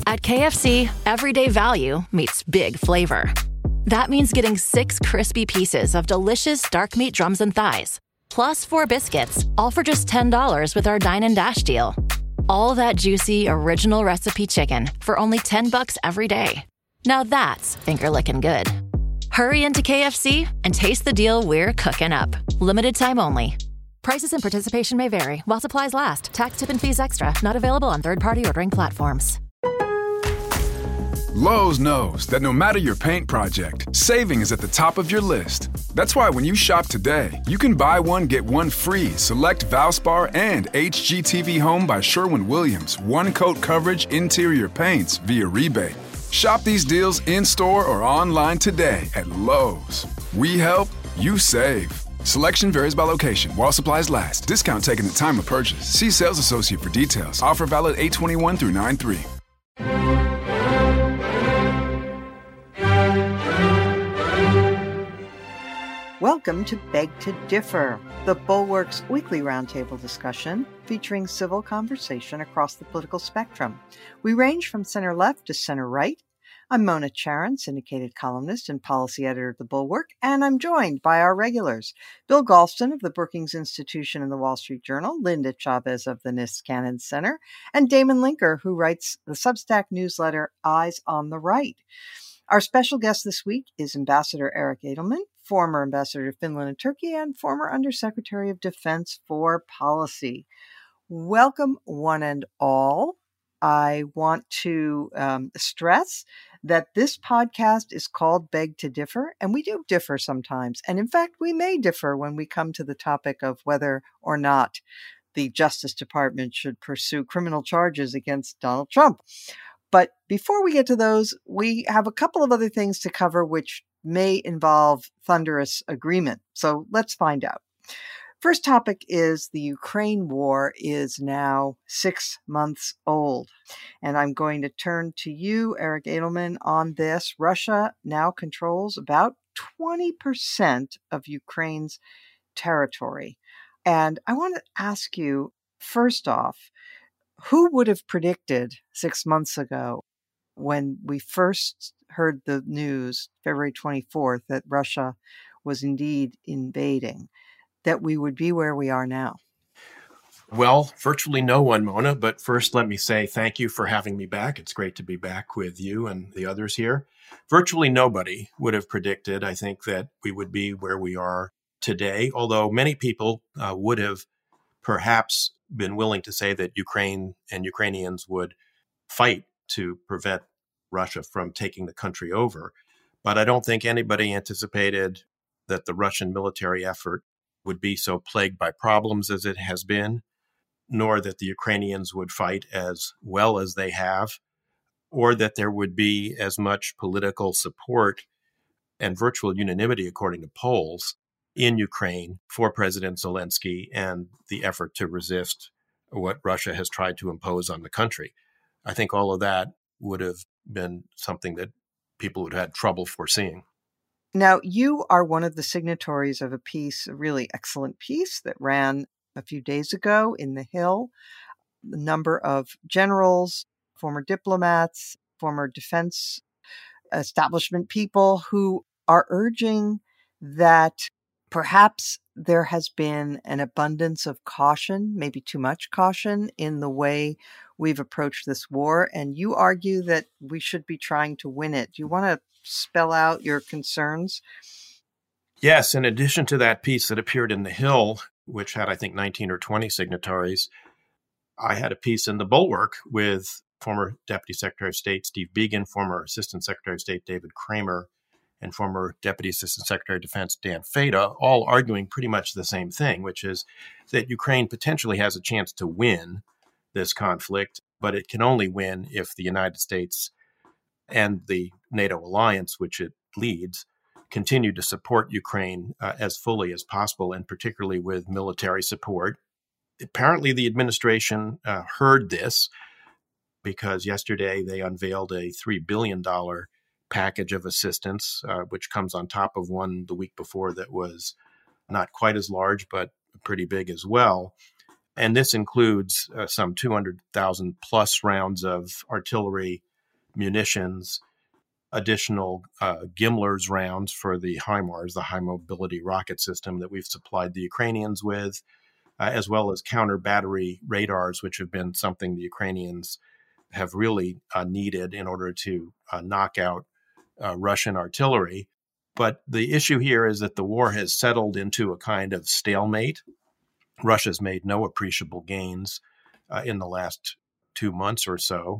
At KFC, everyday value meets big flavor. That means getting 6 crispy pieces of delicious dark meat drums and thighs, plus 4 biscuits, all for just $10 with our Dine and Dash deal. All that juicy, original recipe chicken for only $10 every day. Now that's finger-licking good. Hurry into KFC and taste the deal we're cooking up. Limited time only. Prices and participation may vary while supplies last. Tax, tip, and fees extra. Not available on third-party ordering platforms. Lowe's knows that no matter your paint project, saving is at the top of your list. That's why when you shop today, you can buy one, get one free select Valspar and HGTV Home by Sherwin-Williams one-coat coverage interior paints via rebate. Shop these deals in-store or online today at Lowe's. We help, you save. Selection varies by location. While supplies last. Discount taken at time of purchase. See sales associate for details. Offer valid 8/21 through 9/3. Welcome to Beg to Differ, the Bulwark's weekly roundtable discussion featuring civil conversation across the political spectrum. We range from center-left to center-right. I'm Mona Charen, syndicated columnist and policy editor of the Bulwark, and I'm joined by our regulars, Bill Galston of the Brookings Institution and the Wall Street Journal, Linda Chavez of the Niskanen Center, and Damon Linker, who writes the Substack newsletter Eyes on the Right. Our special guest this week is Ambassador Eric Edelman, former ambassador to Finland and Turkey, and former Undersecretary of Defense for Policy. Welcome, one and all. I want to stress that this podcast is called Beg to Differ, and we do differ sometimes. And in fact, we may differ when we come to the topic of whether or not the Justice Department should pursue criminal charges against Donald Trump. But before we get to those, we have a couple of other things to cover which may involve thunderous agreement. So let's find out. First topic is the Ukraine war is now 6 months old. And I'm going to turn to you, Eric Edelman, on this. Russia now controls about 20% of Ukraine's territory. And I want to ask you, first off, who would have predicted 6 months ago when we first heard the news, February 24th, that Russia was indeed invading, that we would be where we are now? Well, virtually no one, Mona, but first let me say thank you for having me back. It's great to be back with you and the others here. Virtually nobody would have predicted, I think, that we would be where we are today, although many people would have perhaps been willing to say that Ukraine and Ukrainians would fight to prevent Russia from taking the country over. But I don't think anybody anticipated that the Russian military effort would be so plagued by problems as it has been, nor that the Ukrainians would fight as well as they have, or that there would be as much political support and virtual unanimity, according to polls, in Ukraine for President Zelensky and the effort to resist what Russia has tried to impose on the country. I think all of that would have been something that people would have had trouble foreseeing. Now, you are one of the signatories of a piece, a really excellent piece that ran a few days ago in The Hill. A number of generals, former diplomats, former defense establishment people who are urging that perhaps there has been an abundance of caution, maybe too much caution, in the way we've approached this war. And you argue that we should be trying to win it. Do you want to spell out your concerns? Yes. In addition to that piece that appeared in The Hill, which had, I think, 19 or 20 signatories, I had a piece in the Bulwark with former Deputy Secretary of State Steve Biegun, former Assistant Secretary of State David Kramer, and former Deputy Assistant Secretary of Defense Dan Feda, all arguing pretty much the same thing, which is that Ukraine potentially has a chance to win this conflict, but it can only win if the United States and the NATO alliance, which it leads, continue to support Ukraine as fully as possible, and particularly with military support. Apparently, the administration heard this because yesterday they unveiled a $3 billion package of assistance, which comes on top of one the week before that was not quite as large, but pretty big as well. And this includes some 200,000 plus rounds of artillery munitions, additional GMLRS rounds for the HIMARS, the high mobility rocket system that we've supplied the Ukrainians with, as well as counter battery radars, which have been something the Ukrainians have really needed in order to knock out Russian artillery. But the issue here is that the war has settled into a kind of stalemate. Russia's made no appreciable gains in the last 2 months or so.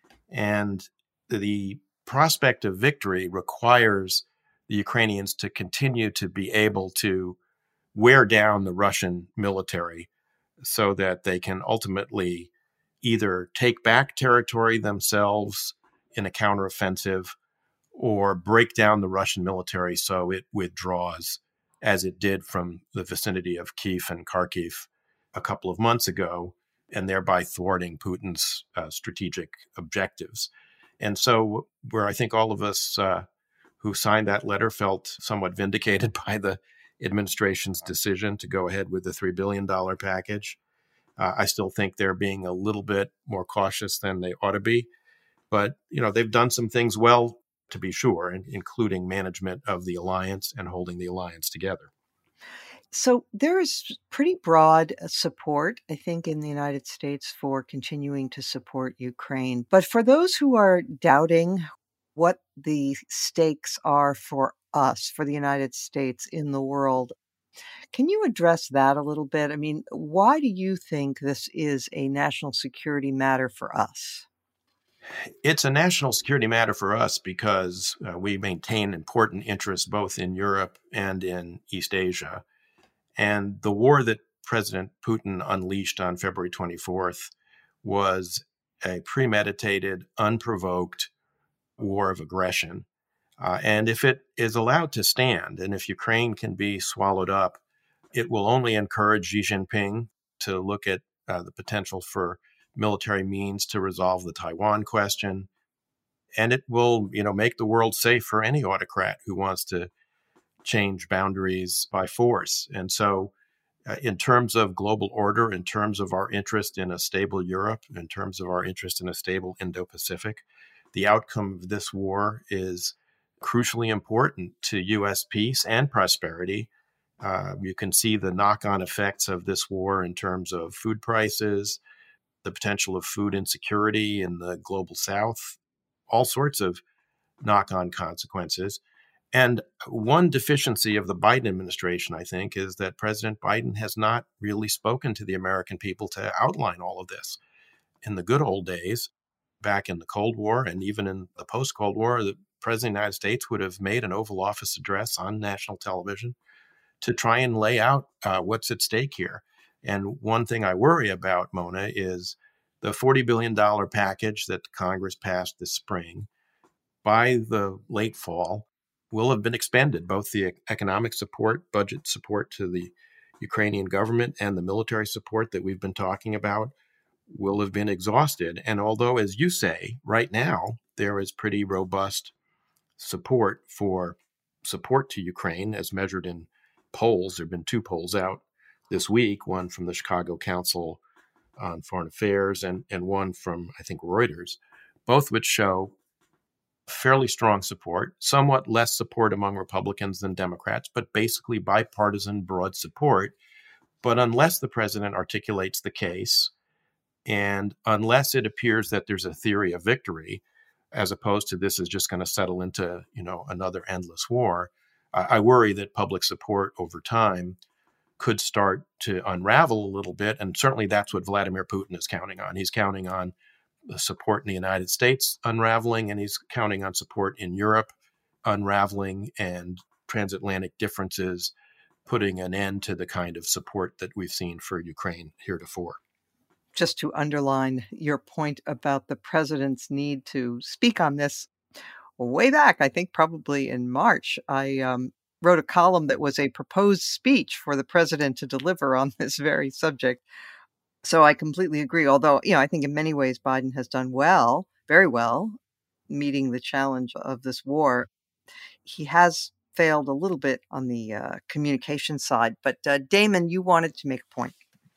And the prospect of victory requires the Ukrainians to continue to be able to wear down the Russian military so that they can ultimately either take back territory themselves in a counteroffensive or break down the Russian military so it withdraws, as it did from the vicinity of Kyiv and Kharkiv a couple of months ago, and thereby thwarting Putin's strategic objectives. And so where I think all of us who signed that letter felt somewhat vindicated by the administration's decision to go ahead with the $3 billion package, I still think they're being a little bit more cautious than they ought to be. But, they've done some things well, to be sure, including management of the alliance and holding the alliance together. So there is pretty broad support, I think, in the United States for continuing to support Ukraine. But for those who are doubting what the stakes are for us, for the United States in the world, can you address that a little bit? I mean, why do you think this is a national security matter for us? It's a national security matter for us because we maintain important interests both in Europe and in East Asia. And the war that President Putin unleashed on February 24th was a premeditated, unprovoked war of aggression. And if it is allowed to stand, and if Ukraine can be swallowed up, it will only encourage Xi Jinping to look at the potential for military means to resolve the Taiwan question. And it will, make the world safe for any autocrat who wants to change boundaries by force. And so in terms of global order, in terms of our interest in a stable Europe, in terms of our interest in a stable Indo-Pacific, the outcome of this war is crucially important to U.S. peace and prosperity. You can see the knock-on effects of this war in terms of food prices, the potential of food insecurity in the global south, all sorts of knock-on consequences. And one deficiency of the Biden administration, I think, is that President Biden has not really spoken to the American people to outline all of this. In the good old days, back in the Cold War and even in the post-Cold War, the President of the United States would have made an Oval Office address on national television to try and lay out what's at stake here. And one thing I worry about, Mona, is the $40 billion package that Congress passed this spring. By the late fall, will have been expended. Both the economic support, budget support to the Ukrainian government and the military support that we've been talking about will have been exhausted. And although, as you say, right now, there is pretty robust support to Ukraine as measured in polls. There have been 2 polls out this week, one from the Chicago Council on Foreign Affairs and one from, I think, Reuters, both which show fairly strong support, somewhat less support among Republicans than Democrats, but basically bipartisan broad support. But unless the president articulates the case, and unless it appears that there's a theory of victory, as opposed to this is just going to settle into, another endless war, I worry that public support over time could start to unravel a little bit. And certainly that's what Vladimir Putin is counting on. He's counting on the support in the United States unraveling, and he's counting on support in Europe unraveling, and transatlantic differences putting an end to the kind of support that we've seen for Ukraine heretofore. Just to underline your point about the president's need to speak on this, way back, I think probably in March, I wrote a column that was a proposed speech for the president to deliver on this very subject. So I completely agree. Although, I think in many ways Biden has done well, very well, meeting the challenge of this war. He has failed a little bit on the communication side. But Damon, you wanted to make a point.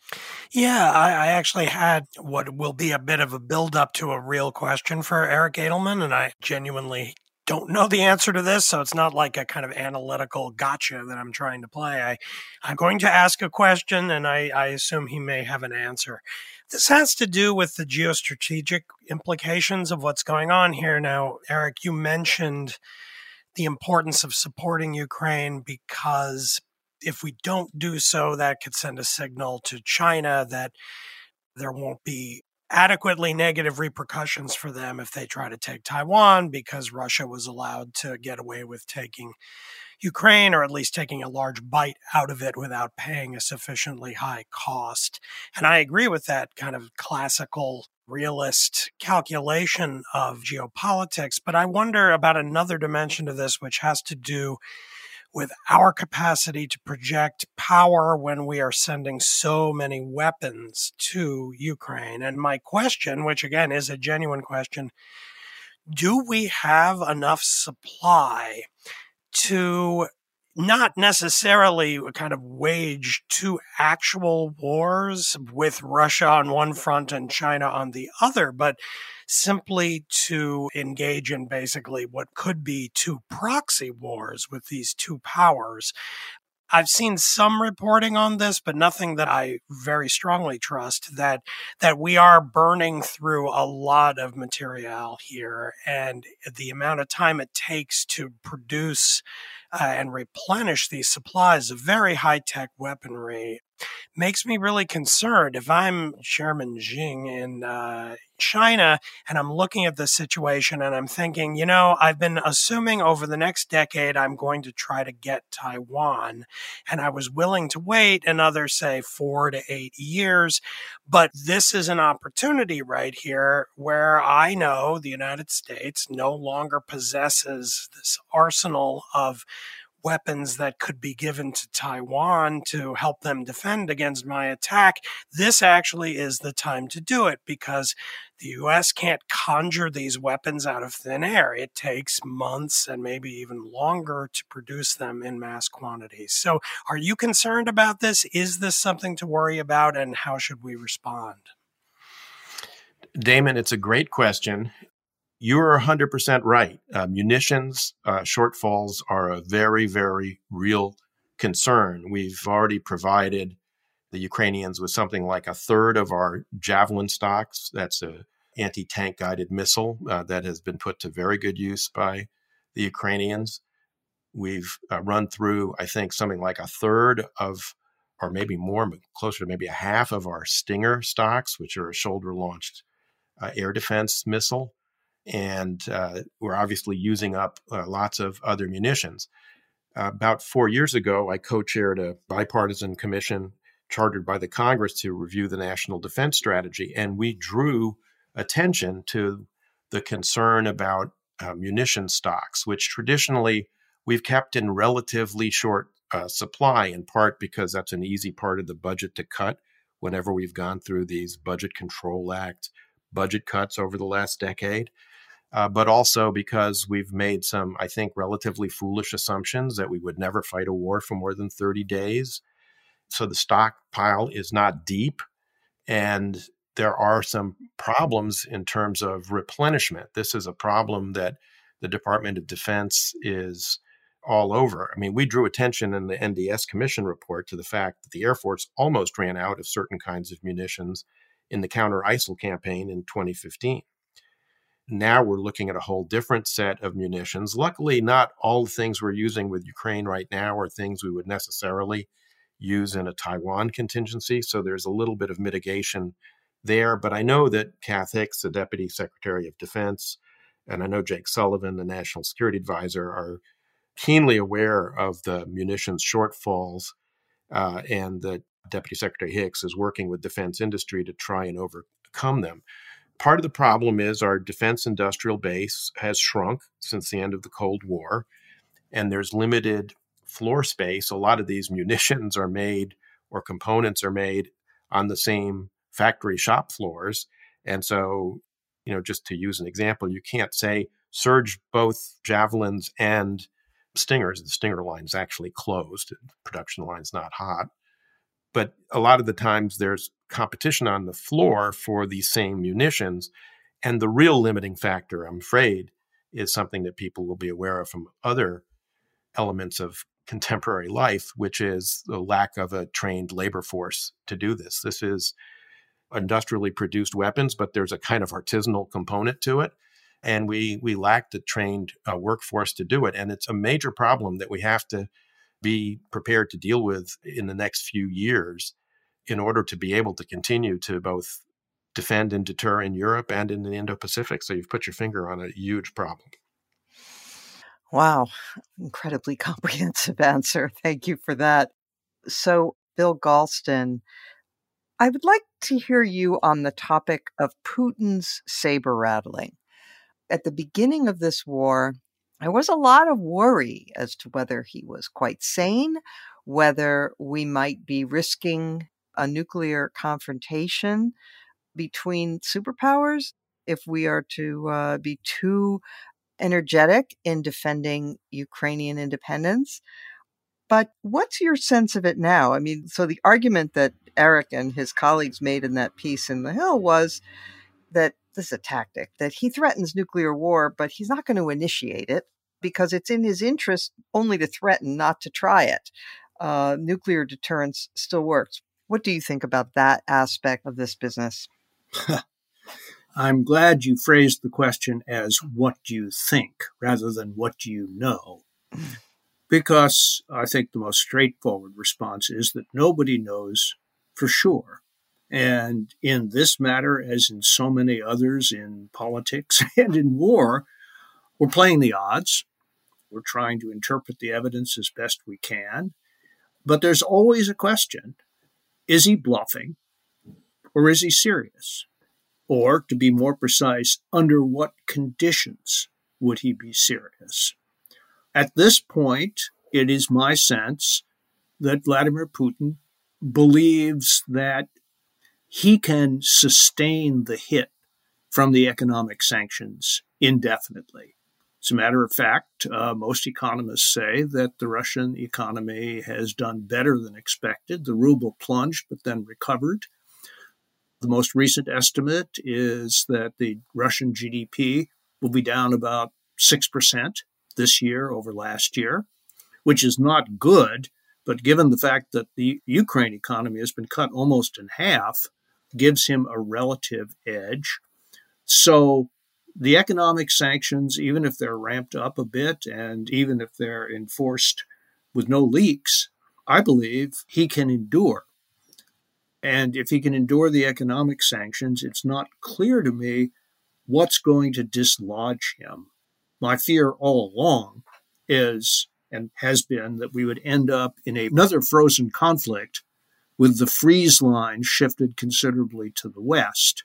Yeah, I actually had what will be a bit of a build-up to a real question for Eric Edelman, and I genuinely don't know the answer to this, so it's not like a kind of analytical gotcha that I'm trying to play. I'm going to ask a question, and I assume he may have an answer. This has to do with the geostrategic implications of what's going on here. Now, Eric, you mentioned the importance of supporting Ukraine because if we don't do so, that could send a signal to China that there won't be adequately negative repercussions for them if they try to take Taiwan because Russia was allowed to get away with taking Ukraine, or at least taking a large bite out of it without paying a sufficiently high cost. And I agree with that kind of classical realist calculation of geopolitics, but I wonder about another dimension to this, which has to do with our capacity to project power when we are sending so many weapons to Ukraine. And my question, which again is a genuine question, do we have enough supply to not necessarily kind of wage two actual wars with Russia on one front and China on the other, but simply to engage in basically what could be two proxy wars with these two powers? I've seen some reporting on this, but nothing that I very strongly trust, that we are burning through a lot of material here, and the amount of time it takes to produce and replenish these supplies of very high-tech weaponry makes me really concerned. If I'm Chairman Xi in China and I'm looking at the situation and I'm thinking, I've been assuming over the next decade I'm going to try to get Taiwan, and I was willing to wait another, say, 4 to 8 years. But this is an opportunity right here where I know the United States no longer possesses this arsenal of weapons that could be given to Taiwan to help them defend against my attack. This actually is the time to do it because the U.S. can't conjure these weapons out of thin air. It takes months and maybe even longer to produce them in mass quantities. So are you concerned about this? Is this something to worry about, and how should we respond? Damon, it's a great question. You're 100% right. Munitions shortfalls are a very, very real concern. We've already provided the Ukrainians with something like a third of our Javelin stocks. That's an anti-tank guided missile that has been put to very good use by the Ukrainians. We've run through, I think, something like a third of, or maybe more, but closer to maybe a half of our Stinger stocks, which are a shoulder-launched air defense missile. And we're obviously using up lots of other munitions. About 4 years ago, I co-chaired a bipartisan commission chartered by the Congress to review the national defense strategy, and we drew attention to the concern about munition stocks, which traditionally we've kept in relatively short supply, in part because that's an easy part of the budget to cut whenever we've gone through these Budget Control Act budget cuts over the last decade. But also because we've made some, I think, relatively foolish assumptions that we would never fight a war for more than 30 days. So the stockpile is not deep, and there are some problems in terms of replenishment. This is a problem that the Department of Defense is all over. I mean, we drew attention in the NDS Commission report to the fact that the Air Force almost ran out of certain kinds of munitions in the counter-ISIL campaign in 2015. Now we're looking at a whole different set of munitions. Luckily, not all the things we're using with Ukraine right now are things we would necessarily use in a Taiwan contingency. So there's a little bit of mitigation there. But I know that Kath Hicks, the Deputy Secretary of Defense, and I know Jake Sullivan, the National Security Advisor, are keenly aware of the munitions shortfalls. And that Deputy Secretary Hicks is working with defense industry to try and overcome them. Part of the problem is our defense industrial base has shrunk since the end of the Cold War, and there's limited floor space. A lot of these munitions are made, or components are made, on the same factory shop floors. And so, just to use an example, you can't say surge both Javelins and Stingers. The Stinger line is actually closed. The production line's not hot. But a lot of the times there's competition on the floor for these same munitions. And the real limiting factor, I'm afraid, is something that people will be aware of from other elements of contemporary life, which is the lack of a trained labor force to do this. This is industrially produced weapons, but there's a kind of artisanal component to it. And we lack the trained workforce to do it. And it's a major problem that we have to be prepared to deal with in the next few years in order to be able to continue to both defend and deter in Europe and in the Indo-Pacific. So you've put your finger on a huge problem. Wow, incredibly comprehensive answer. Thank you for that. So, Bill Galston, I would like to hear you on the topic of Putin's saber rattling. At the beginning of this war, there was a lot of worry as to whether he was quite sane, whether we might be risking a nuclear confrontation between superpowers if we are to be too energetic in defending Ukrainian independence. But what's your sense of it now? I mean, so the argument that Eric and his colleagues made in that piece in The Hill was that this is a tactic, that he threatens nuclear war, but he's not going to initiate it because it's in his interest only to threaten, not to try it. Nuclear deterrence still works. What do you think about that aspect of this business? I'm glad you phrased the question as what do you think rather than what do you know? Because I think the most straightforward response is that nobody knows for sure. And in this matter, as in so many others in politics and in war, we're playing the odds. We're trying to interpret the evidence as best we can. But there's always a question. Is he bluffing or is he serious? Or, to be more precise, under what conditions would he be serious? At this point, it is my sense that Vladimir Putin believes that he can sustain the hit from the economic sanctions indefinitely. As a matter of fact, most economists say that the Russian economy has done better than expected. The ruble plunged, but then recovered. The most recent estimate is that the Russian GDP will be down about 6% this year over last year, which is not good, but given the fact that the Ukraine economy has been cut almost in half, gives him a relative edge. So the economic sanctions, even if they're ramped up a bit and even if they're enforced with no leaks, I believe he can endure. And if he can endure the economic sanctions, it's not clear to me what's going to dislodge him. My fear all along is, and has been, that we would end up in another frozen conflict with the freeze line shifted considerably to the west.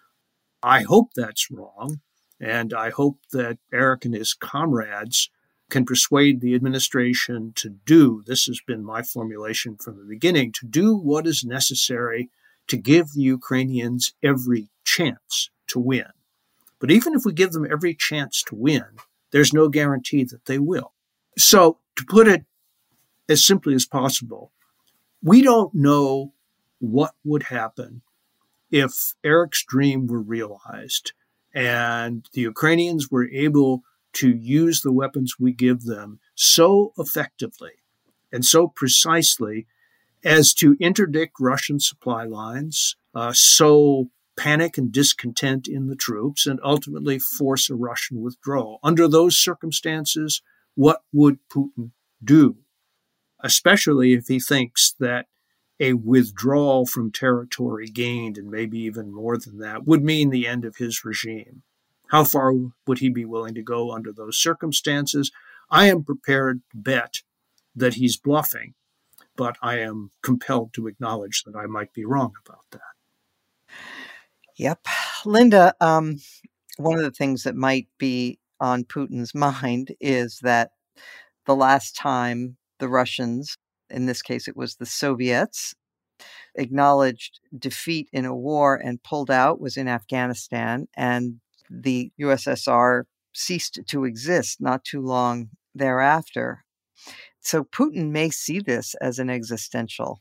I hope that's wrong, and I hope that Eric and his comrades can persuade the administration to do, this has been my formulation from the beginning, to do what is necessary to give the Ukrainians every chance to win. But even if we give them every chance to win, there's no guarantee that they will. So, to put it as simply as possible, we don't know what would happen if Eric's dream were realized and the Ukrainians were able to use the weapons we give them so effectively and so precisely as to interdict Russian supply lines, sow panic and discontent in the troops, and ultimately force a Russian withdrawal. Under those circumstances, what would Putin do? Especially if he thinks that a withdrawal from territory gained, and maybe even more than that, would mean the end of his regime. How far would he be willing to go under those circumstances? I am prepared to bet that he's bluffing, but I am compelled to acknowledge that I might be wrong about that. Yep. Linda, one of the things that might be on Putin's mind is that the last time the Russians, in this case it was the Soviets, acknowledged defeat in a war and pulled out was in Afghanistan, and the USSR ceased to exist not too long thereafter. So Putin may see this as an existential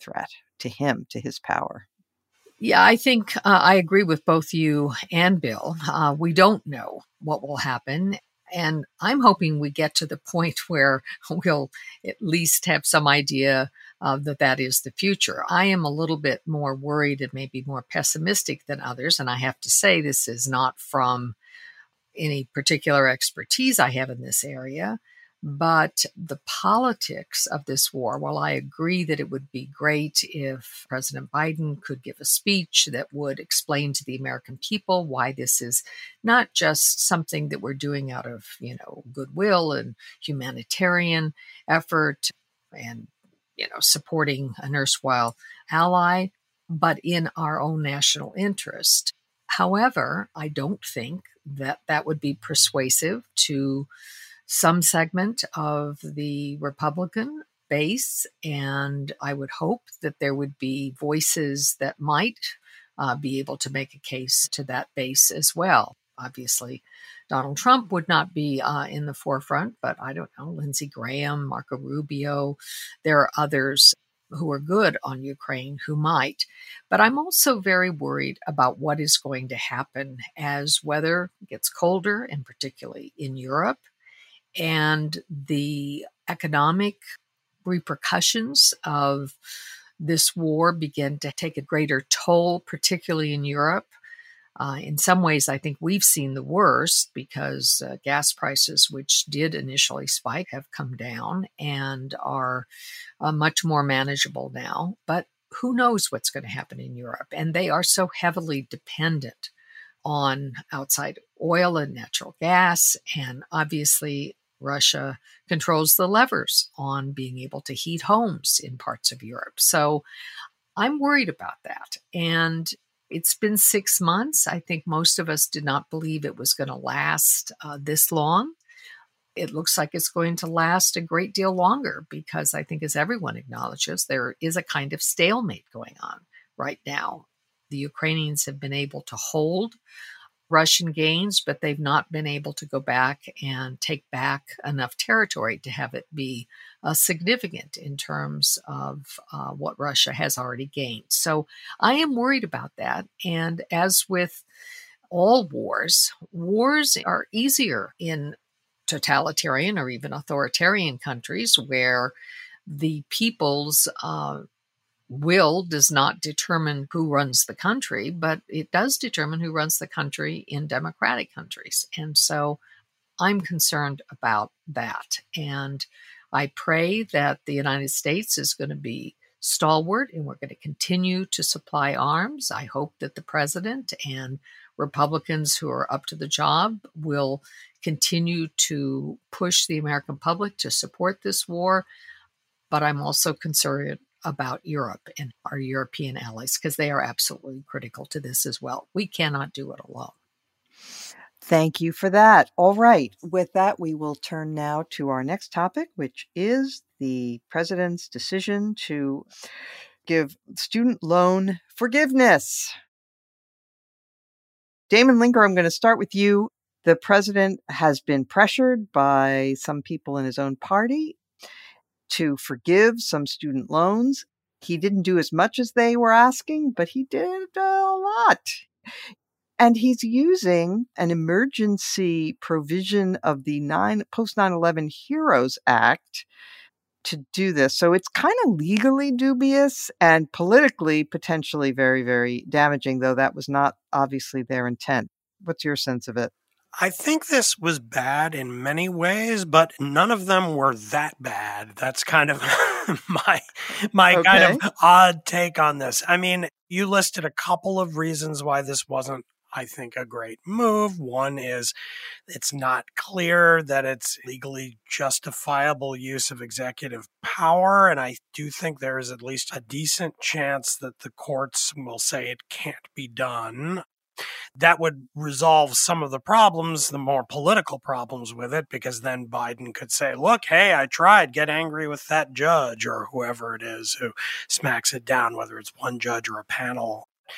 threat to him, to his power. Yeah, I think I agree with both you and Bill. We don't know what will happen. And I'm hoping we get to the point where we'll at least have some idea that is the future. I am a little bit more worried and maybe more pessimistic than others. And I have to say, this is not from any particular expertise I have in this area, but the politics of this war, while I agree that it would be great if President Biden could give a speech that would explain to the American people why this is not just something that we're doing out of, goodwill and humanitarian effort and, supporting an erstwhile ally, but in our own national interest. However, I don't think that would be persuasive to some segment of the Republican base, and I would hope that there would be voices that might be able to make a case to that base as well. Obviously, Donald Trump would not be in the forefront, but I don't know, Lindsey Graham, Marco Rubio, there are others who are good on Ukraine who might. But I'm also very worried about what is going to happen as weather gets colder, and particularly in Europe, and the economic repercussions of this war begin to take a greater toll, particularly in Europe. In some ways, I think we've seen the worst because gas prices, which did initially spike, have come down and are much more manageable now. But who knows what's going to happen in Europe? And they are so heavily dependent on outside oil and natural gas. And obviously, Russia controls the levers on being able to heat homes in parts of Europe. So I'm worried about that. And it's been 6 months. I think most of us did not believe it was going to last this long. It looks like it's going to last a great deal longer because I think, as everyone acknowledges, there is a kind of stalemate going on right now. The Ukrainians have been able to hold Russian gains, but they've not been able to go back and take back enough territory to have it be significant in terms of what Russia has already gained. So I am worried about that. And as with all wars are easier in totalitarian or even authoritarian countries where the people's will does not determine who runs the country, but it does determine who runs the country in democratic countries. And so I'm concerned about that. And I pray that the United States is going to be stalwart and we're going to continue to supply arms. I hope that the president and Republicans who are up to the job will continue to push the American public to support this war. But I'm also concerned about Europe and our European allies because they are absolutely critical to this as well. We cannot do it alone. Thank you for that. All right. With that, we will turn now to our next topic, which is the president's decision to give student loan forgiveness. Damon Linker, I'm going to start with you. The president has been pressured by some people in his own party to forgive some student loans. He didn't do as much as they were asking, but he did a lot. And he's using an emergency provision of the post 9/11 HEROES Act to do this. So it's kind of legally dubious and politically potentially very, very damaging, though that was not obviously their intent. What's your sense of it? I think this was bad in many ways, but none of them were that bad. That's kind of my Okay. kind of odd take on this. I mean, you listed a couple of reasons why this wasn't, I think, a great move. One is it's not clear that it's legally justifiable use of executive power. And I do think there is at least a decent chance that the courts will say it can't be done. That would resolve some of the problems, the more political problems with it, because then Biden could say, look, hey, I tried, get angry with that judge or whoever it is who smacks it down, whether it's one judge or a panel.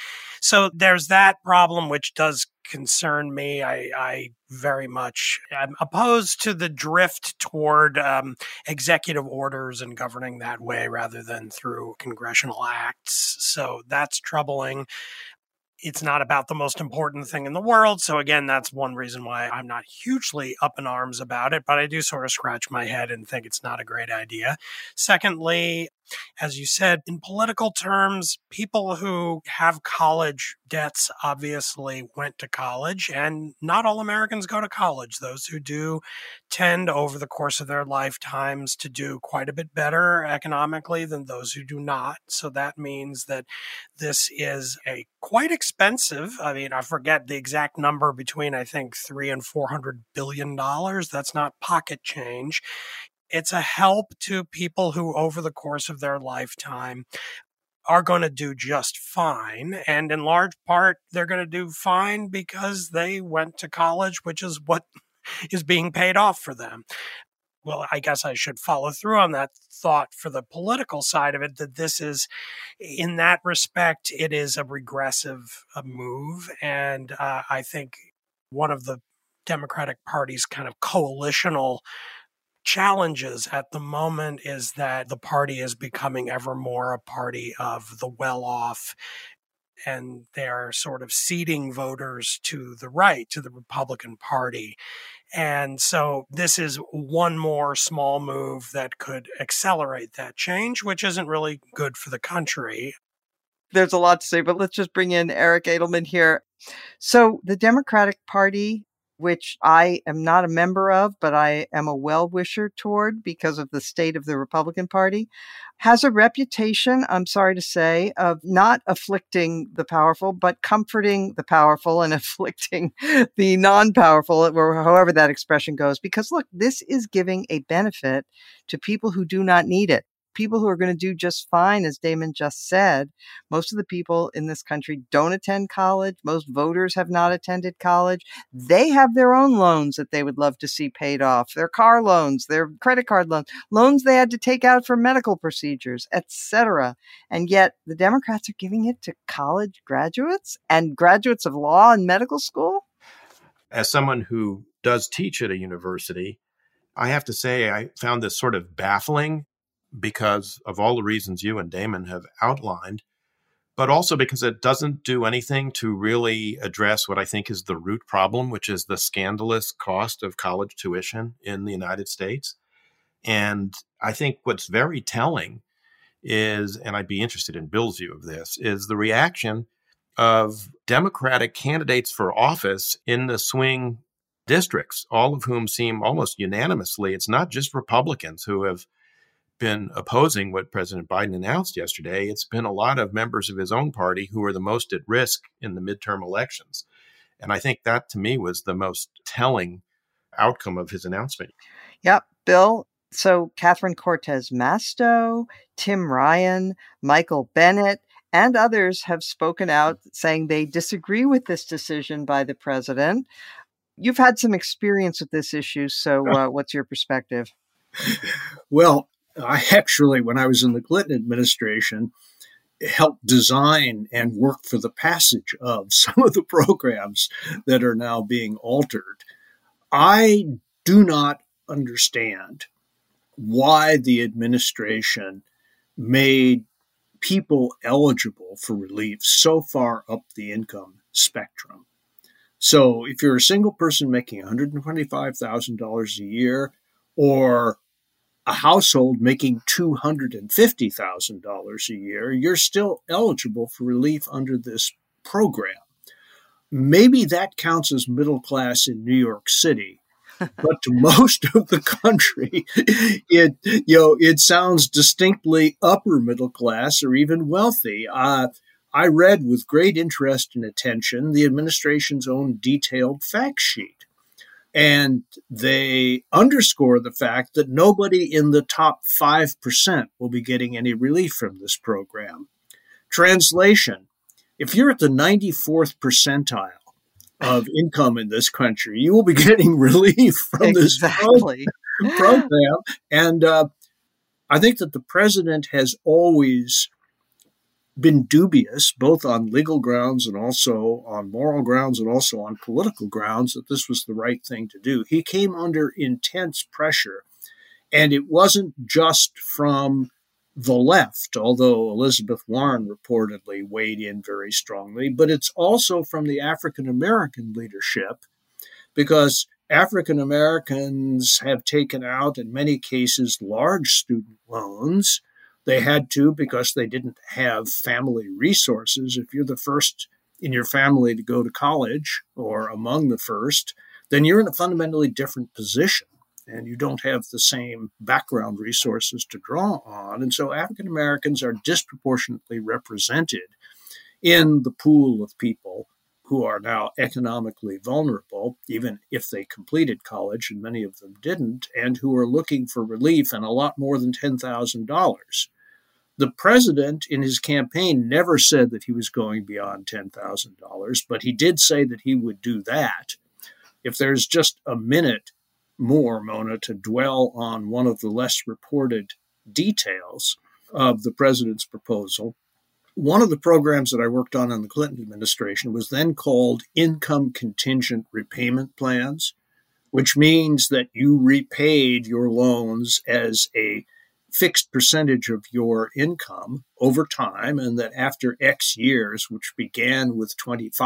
So there's that problem, which does concern me. I very much am opposed to the drift toward executive orders and governing that way rather than through congressional acts. So that's troubling. It's not about the most important thing in the world. So again, that's one reason why I'm not hugely up in arms about it, but I do sort of scratch my head and think it's not a great idea. Secondly, as you said, in political terms, people who have college debts obviously went to college, and not all Americans go to college. Those who do tend over the course of their lifetimes to do quite a bit better economically than those who do not. So that means that this is a quite expensive, I forget the exact number, between I think $300 and $400 billion. That's not pocket change. It's a help to people who over the course of their lifetime are going to do just fine. And in large part, they're going to do fine because they went to college, which is what is being paid off for them. Well, I guess I should follow through on that thought for the political side of it, that this is, in that respect, it is a regressive move. And I think one of the Democratic Party's kind of coalitional challenges at the moment is that the party is becoming ever more a party of the well-off, and they're sort of ceding voters to the right, to the Republican Party. And so this is one more small move that could accelerate that change, which isn't really good for the country. There's a lot to say, but let's just bring in Eric Edelman here. So the Democratic Party, which I am not a member of, but I am a well-wisher toward because of the state of the Republican Party, has a reputation, I'm sorry to say, of not afflicting the powerful, but comforting the powerful and afflicting the non-powerful, or however that expression goes. Because look, this is giving a benefit to people who do not need it. People who are going to do just fine, as Damon just said. Most of the people in this country don't attend college. Most voters have not attended college. They have their own loans that they would love to see paid off, their car loans, their credit card loans, loans they had to take out for medical procedures, etc. And yet the Democrats are giving it to college graduates and graduates of law and medical school. As someone who does teach at a university, I have to say I found this sort of baffling, because of all the reasons you and Damon have outlined, but also because it doesn't do anything to really address what I think is the root problem, which is the scandalous cost of college tuition in the United States. And I think what's very telling is, and I'd be interested in Bill's view of this, is the reaction of Democratic candidates for office in the swing districts, all of whom seem almost unanimously, it's not just Republicans who have been opposing what President Biden announced yesterday. It's been a lot of members of his own party who are the most at risk in the midterm elections. And I think that, to me, was the most telling outcome of his announcement. Yep, Bill. So Catherine Cortez Masto, Tim Ryan, Michael Bennet, and others have spoken out saying they disagree with this decision by the president. You've had some experience with this issue, so what's your perspective? Well, I actually, when I was in the Clinton administration, helped design and work for the passage of some of the programs that are now being altered. I do not understand why the administration made people eligible for relief so far up the income spectrum. So if you're a single person making $125,000 a year, or a household making $250,000 a year, you're still eligible for relief under this program. Maybe that counts as middle class in New York City, but to most of the country, it sounds distinctly upper middle class or even wealthy. I read with great interest and attention the administration's own detailed fact sheet. And they underscore the fact that nobody in the top 5% will be getting any relief from this program. Translation: if you're at the 94th percentile of income in this country, you will be getting relief from this program. And I think that the president has always been dubious, both on legal grounds and also on moral grounds and also on political grounds, that this was the right thing to do. He came under intense pressure. And it wasn't just from the left, although Elizabeth Warren reportedly weighed in very strongly, but it's also from the African American leadership, because African Americans have taken out, in many cases, large student loans. They had to because they didn't have family resources. If you're the first in your family to go to college, or among the first, then you're in a fundamentally different position, and you don't have the same background resources to draw on. And so African Americans are disproportionately represented in the pool of people who are now economically vulnerable, even if they completed college, and many of them didn't, and who are looking for relief, and a lot more than $10,000. The president in his campaign never said that he was going beyond $10,000, but he did say that he would do that. If there's just a minute more, Mona, to dwell on one of the less reported details of the president's proposal, one of the programs that I worked on in the Clinton administration was then called income contingent repayment plans, which means that you repaid your loans as a fixed percentage of your income over time, and that after X years, which began with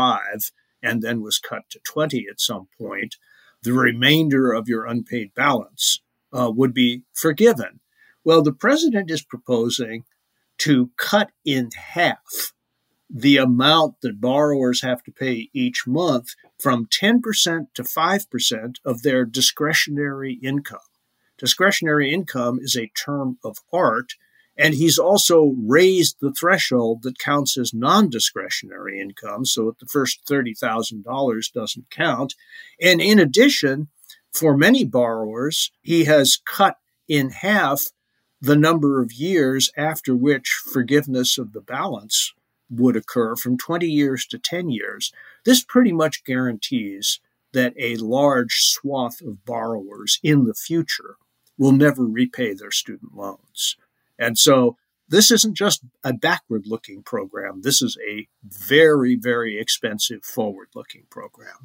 25 and then was cut to 20 at some point, the remainder of your unpaid balance would be forgiven. Well, the president is proposing to cut in half the amount that borrowers have to pay each month from 10% to 5% of their discretionary income. Discretionary income is a term of art, and he's also raised the threshold that counts as non-discretionary income, so that the first $30,000 doesn't count. And in addition, for many borrowers, he has cut in half the number of years after which forgiveness of the balance would occur, from 20 years to 10 years. This pretty much guarantees that a large swath of borrowers in the future will never repay their student loans. And so this isn't just a backward-looking program. This is a very, very expensive forward-looking program.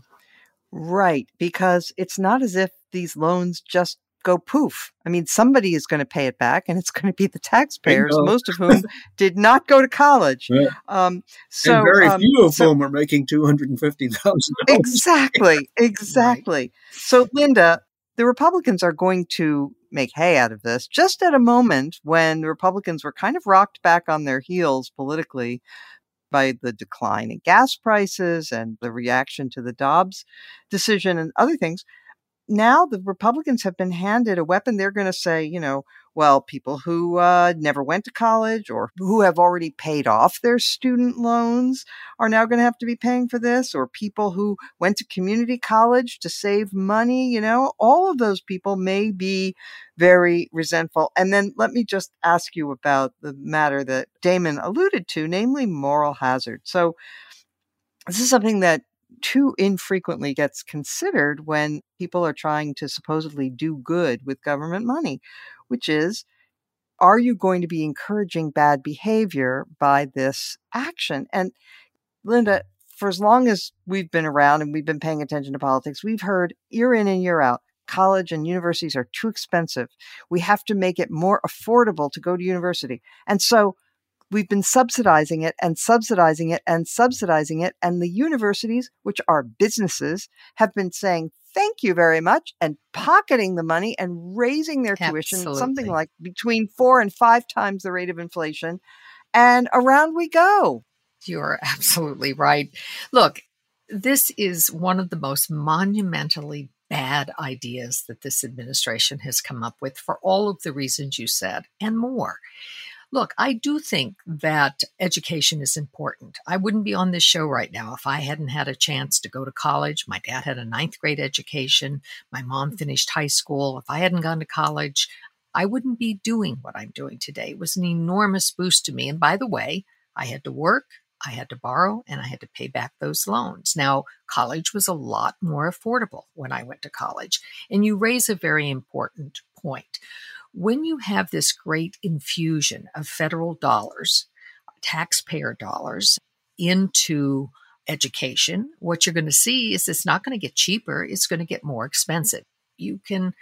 Right, because it's not as if these loans just go poof. I mean, somebody is going to pay it back, and it's going to be the taxpayers, most of whom did not go to college. Right. And very few of whom are making $250,000. Exactly. Right. So, Linda, the Republicans are going to make hay out of this just at a moment when the Republicans were kind of rocked back on their heels politically by the decline in gas prices and the reaction to the Dobbs decision and other things. Now the Republicans have been handed a weapon. They're going to say, well, people who never went to college or who have already paid off their student loans are now going to have to be paying for this, or people who went to community college to save money. All of those people may be very resentful. And then let me just ask you about the matter that Damon alluded to, namely moral hazard. So this is something that too infrequently gets considered when people are trying to supposedly do good with government money, which is, are you going to be encouraging bad behavior by this action? And Linda, for as long as we've been around and we've been paying attention to politics, we've heard year in and year out, college and universities are too expensive. We have to make it more affordable to go to university. And so we've been subsidizing it and subsidizing it and subsidizing it. And the universities, which are businesses, have been saying, thank you very much, and pocketing the money and raising their tuition, something like between 4 and 5 times the rate of inflation. And around we go. You're absolutely right. Look, this is one of the most monumentally bad ideas that this administration has come up with for all of the reasons you said and more. Look, I do think that education is important. I wouldn't be on this show right now if I hadn't had a chance to go to college. My dad had a 9th grade education. My mom finished high school. If I hadn't gone to college, I wouldn't be doing what I'm doing today. It was an enormous boost to me. And by the way, I had to work, I had to borrow, and I had to pay back those loans. Now, college was a lot more affordable when I went to college. And you raise a very important point. When you have this great infusion of federal dollars taxpayer dollars into education, what you're going to see is it's not going to get cheaper, it's going to get more expensive. You can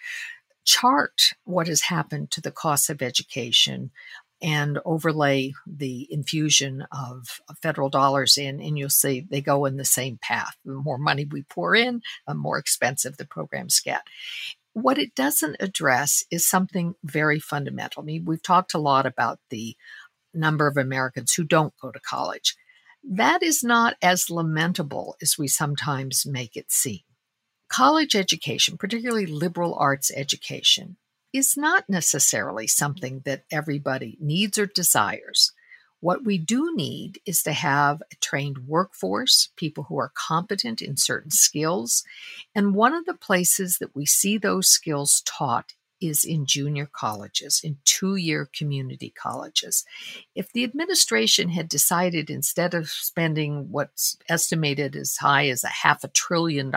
chart what has happened to the cost of education and overlay the infusion of federal dollars in, and you'll see they go in the same path. The more money we pour in, the more expensive the programs get. What it doesn't address is something very fundamental. I mean, we've talked a lot about the number of Americans who don't go to college. That is not as lamentable as we sometimes make it seem. College education, particularly liberal arts education, is not necessarily something that everybody needs or desires. What we do need is to have a trained workforce, people who are competent in certain skills. And one of the places that we see those skills taught is in junior colleges, in 2-year community colleges. If the administration had decided, instead of spending what's estimated as high as $500 billion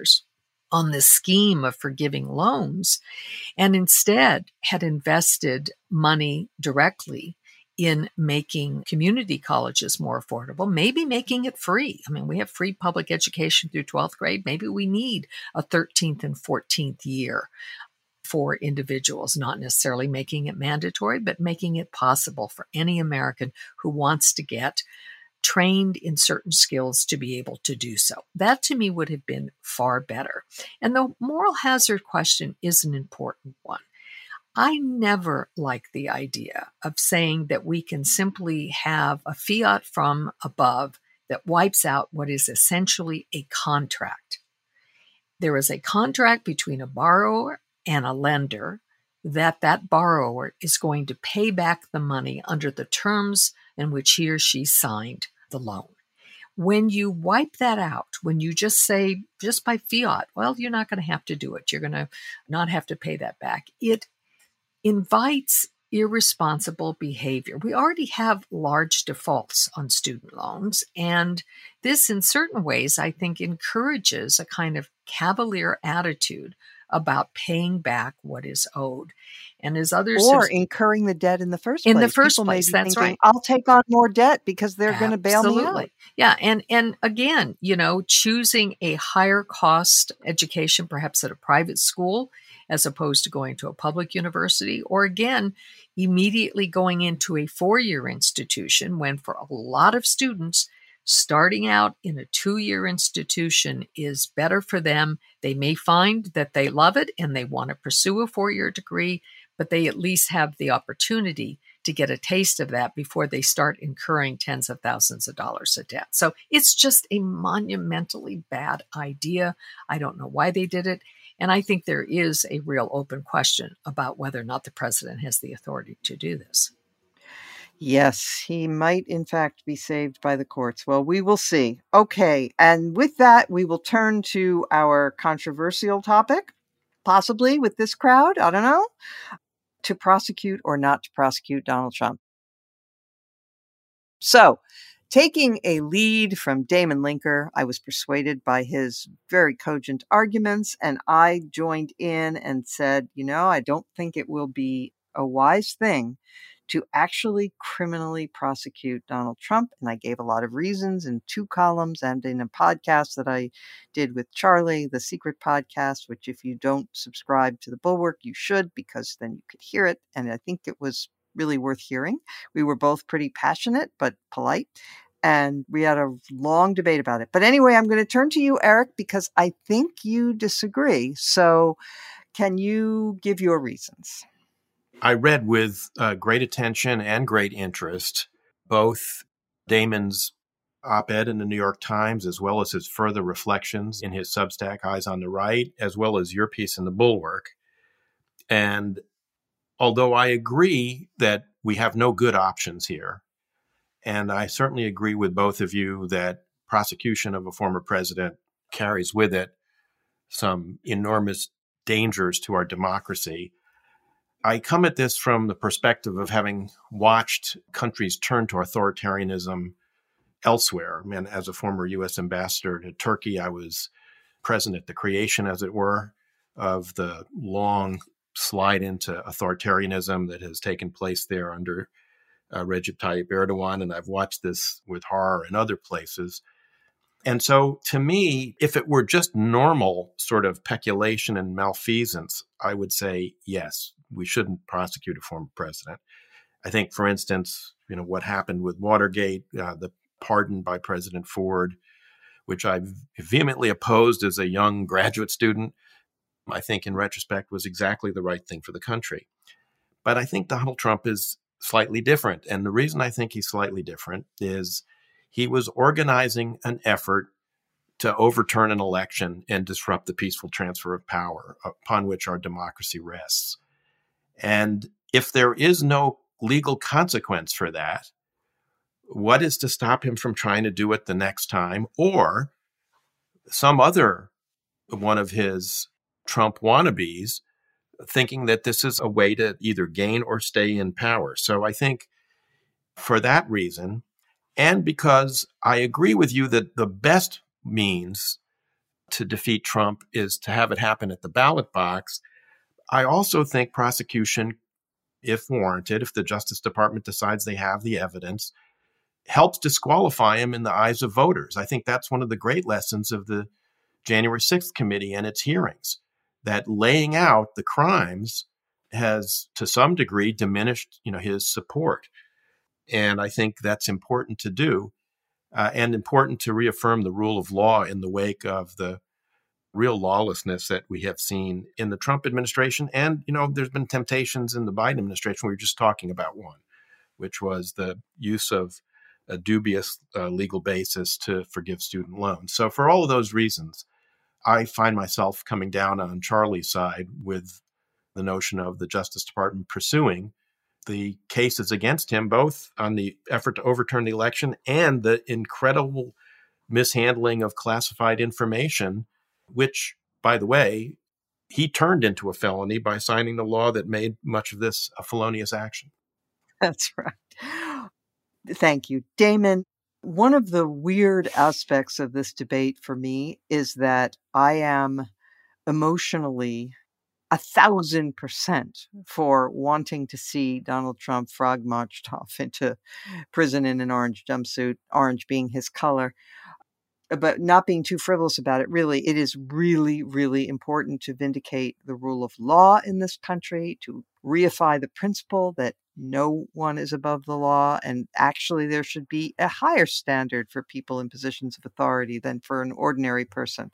on this scheme of forgiving loans, and instead had invested money directly in making community colleges more affordable, maybe making it free. I mean, we have free public education through 12th grade. Maybe we need a 13th and 14th year for individuals, not necessarily making it mandatory, but making it possible for any American who wants to get trained in certain skills to be able to do so. That to me would have been far better. And the moral hazard question is an important one. I never like the idea of saying that we can simply have a fiat from above that wipes out what is essentially a contract. There is a contract between a borrower and a lender that borrower is going to pay back the money under the terms in which he or she signed the loan. When you wipe that out, when you just say, just by fiat, well, you're not going to have to do it, you're going to not have to pay that back, it invites irresponsible behavior. We already have large defaults on student loans, and this in certain ways, I think, encourages a kind of cavalier attitude about paying back what is owed. And as others or incurring the debt in the first place. In the first People place, that's thinking, right. I'll take on more debt because they're going to bail me out. Yeah, and again, choosing a higher cost education, perhaps at a private school, as opposed to going to a public university, or again, immediately going into a 4-year institution when for a lot of students, starting out in a 2-year institution is better for them. They may find that they love it and they want to pursue a 4-year degree, but they at least have the opportunity to get a taste of that before they start incurring tens of thousands of dollars of debt. So it's just a monumentally bad idea. I don't know why they did it. And I think there is a real open question about whether or not the president has the authority to do this. Yes, he might, in fact, be saved by the courts. Well, we will see. Okay, and with that, we will turn to our controversial topic, possibly with this crowd, I don't know, to prosecute or not to prosecute Donald Trump. So, taking a lead from Damon Linker, I was persuaded by his very cogent arguments, and I joined in and said, I don't think it will be a wise thing to actually criminally prosecute Donald Trump. And I gave a lot of reasons in 2 columns and in a podcast that I did with Charlie, the Secret Podcast, which if you don't subscribe to the Bulwark, you should, because then you could hear it. And I think it was really worth hearing. We were both pretty passionate, but polite. And we had a long debate about it. But anyway, I'm going to turn to you, Eric, because I think you disagree. So can you give your reasons? I read with great attention and great interest both Damon's op-ed in the New York Times, as well as his further reflections in his Substack, Eyes on the Right, as well as your piece in the Bulwark. And although I agree that we have no good options here, and I certainly agree with both of you that prosecution of a former president carries with it some enormous dangers to our democracy, I come at this from the perspective of having watched countries turn to authoritarianism elsewhere. I mean, as a former U.S. ambassador to Turkey, I was present at the creation, as it were, of the long slide into authoritarianism that has taken place there under Recep Tayyip Erdogan, and I've watched this with horror in other places. And so to me, if it were just normal sort of peculation and malfeasance, I would say, yes, we shouldn't prosecute a former president. I think, for instance, what happened with Watergate, the pardon by President Ford, which I vehemently opposed as a young graduate student, I think in retrospect was exactly the right thing for the country. But I think Donald Trump is slightly different. And the reason I think he's slightly different is he was organizing an effort to overturn an election and disrupt the peaceful transfer of power upon which our democracy rests. And if there is no legal consequence for that, what is to stop him from trying to do it the next time, or some other one of his Trump wannabes thinking that this is a way to either gain or stay in power? So I think for that reason, and because I agree with you that the best means to defeat Trump is to have it happen at the ballot box, I also think prosecution, if warranted, if the Justice Department decides they have the evidence, helps disqualify him in the eyes of voters. I think that's one of the great lessons of the January 6th committee and its hearings, that laying out the crimes has, to some degree, diminished, his support. And I think that's important to do, and important to reaffirm the rule of law in the wake of the real lawlessness that we have seen in the Trump administration. And, there's been temptations in the Biden administration. We were just talking about one, which was the use of a dubious legal basis to forgive student loans. So for all of those reasons, I find myself coming down on Charlie's side with the notion of the Justice Department pursuing the cases against him, both on the effort to overturn the election and the incredible mishandling of classified information, which, by the way, he turned into a felony by signing the law that made much of this a felonious action. That's right. Thank you, Damon. One of the weird aspects of this debate for me is that I am emotionally 1,000% for wanting to see Donald Trump frog marched off into prison in an orange jumpsuit, orange being his color, but not being too frivolous about it. Really, it is really, really important to vindicate the rule of law in this country, to reify the principle that no one is above the law, and actually there should be a higher standard for people in positions of authority than for an ordinary person.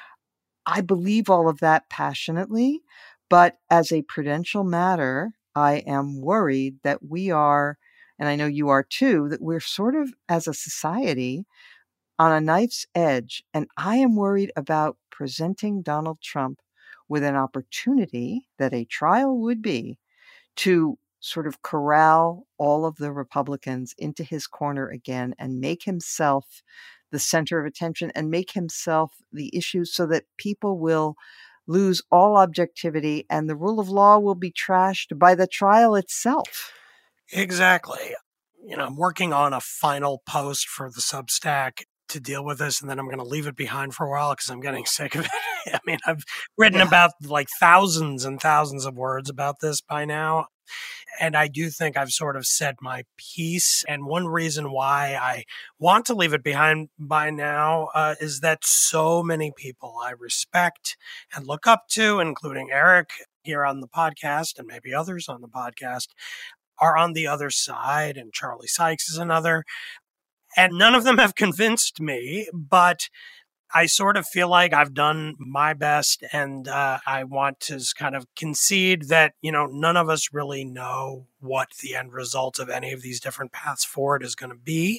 I believe all of that passionately, but as a prudential matter, I am worried that we are, and I know you are too, that we're sort of, as a society, on a knife's edge. And I am worried about presenting Donald Trump with an opportunity that a trial would be to sort of corral all of the Republicans into his corner again and make himself the center of attention and make himself the issue, so that people will lose all objectivity and the rule of law will be trashed by the trial itself. Exactly. I'm working on a final post for the Substack to deal with this, and then I'm going to leave it behind for a while because I'm getting sick of it. I mean, I've written about like thousands and thousands of words about this by now. And I do think I've sort of said my piece. And one reason why I want to leave it behind by now is that so many people I respect and look up to, including Eric here on the podcast and maybe others on the podcast, are on the other side. And Charlie Sykes is another. And none of them have convinced me, but I sort of feel like I've done my best, and I want to kind of concede that, none of us really know what the end result of any of these different paths forward is going to be.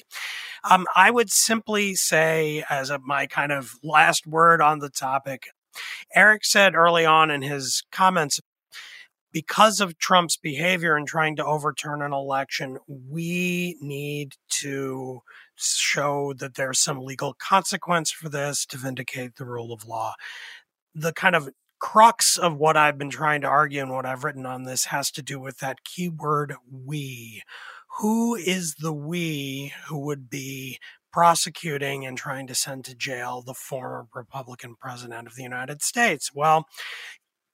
I would simply say, as my kind of last word on the topic, Eric said early on in his comments, because of Trump's behavior in trying to overturn an election, we need to show that there's some legal consequence for this to vindicate the rule of law. The kind of crux of what I've been trying to argue and what I've written on this has to do with that keyword we. Who is the we who would be prosecuting and trying to send to jail the former Republican president of the United States? Well,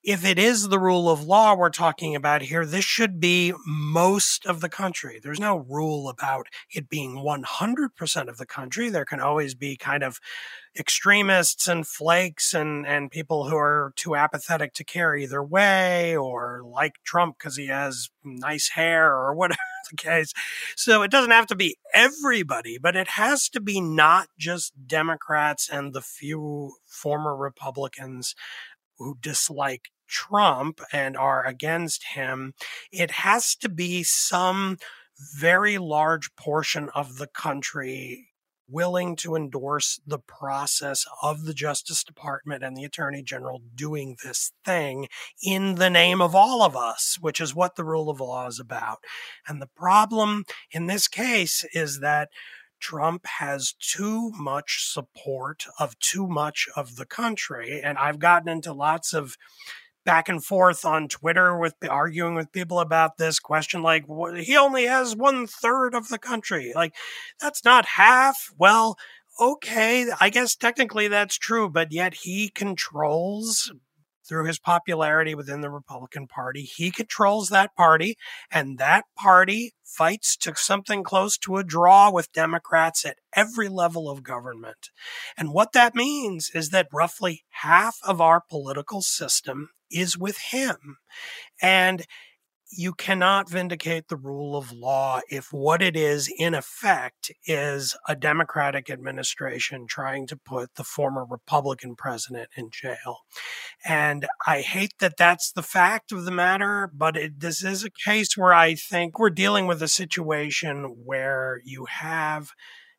if it is the rule of law we're talking about here, this should be most of the country. There's no rule about it being 100% of the country. There can always be kind of extremists and flakes and people who are too apathetic to care either way, or like Trump because he has nice hair or whatever the case. So it doesn't have to be everybody, but it has to be not just Democrats and the few former Republicans who dislike Trump and are against him. It has to be some very large portion of the country willing to endorse the process of the Justice Department and the Attorney General doing this thing in the name of all of us, which is what the rule of law is about. And the problem in this case is that Trump has too much support of too much of the country. And I've gotten into lots of back and forth on Twitter with arguing with people about this question, like, he only has 1/3 of the country. Like, that's not half. Well, okay, I guess technically that's true, but yet he controls, through his popularity within the Republican Party, he controls that party, and that party fights to something close to a draw with Democrats at every level of government. And what that means is that roughly half of our political system is with him. And you cannot vindicate the rule of law if what it is, in effect, is a Democratic administration trying to put the former Republican president in jail. And I hate that that's the fact of the matter, but this is a case where I think we're dealing with a situation where you have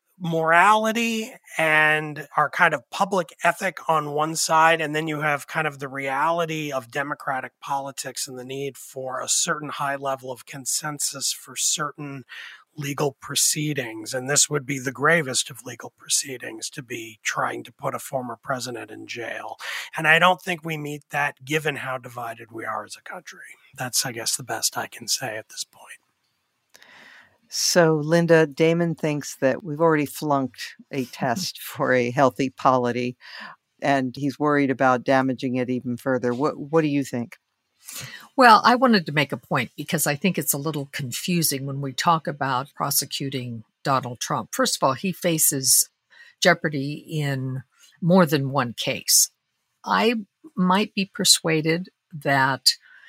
morality and our kind of public ethic on one side, and then you have kind of the reality of democratic politics and the need for a certain high level of consensus for certain legal proceedings. And this would be the gravest of legal proceedings, to be trying to put a former president in jail. And I don't think we meet that given how divided we are as a country. That's, I guess, the best I can say at this point. So, Linda, Damon thinks that we've already flunked a test for a healthy polity, and he's worried about damaging it even further. What do you think? Well, I wanted to make a point because I think it's a little confusing when we talk about prosecuting Donald Trump. First of all, he faces jeopardy in more than one case. I might be persuaded that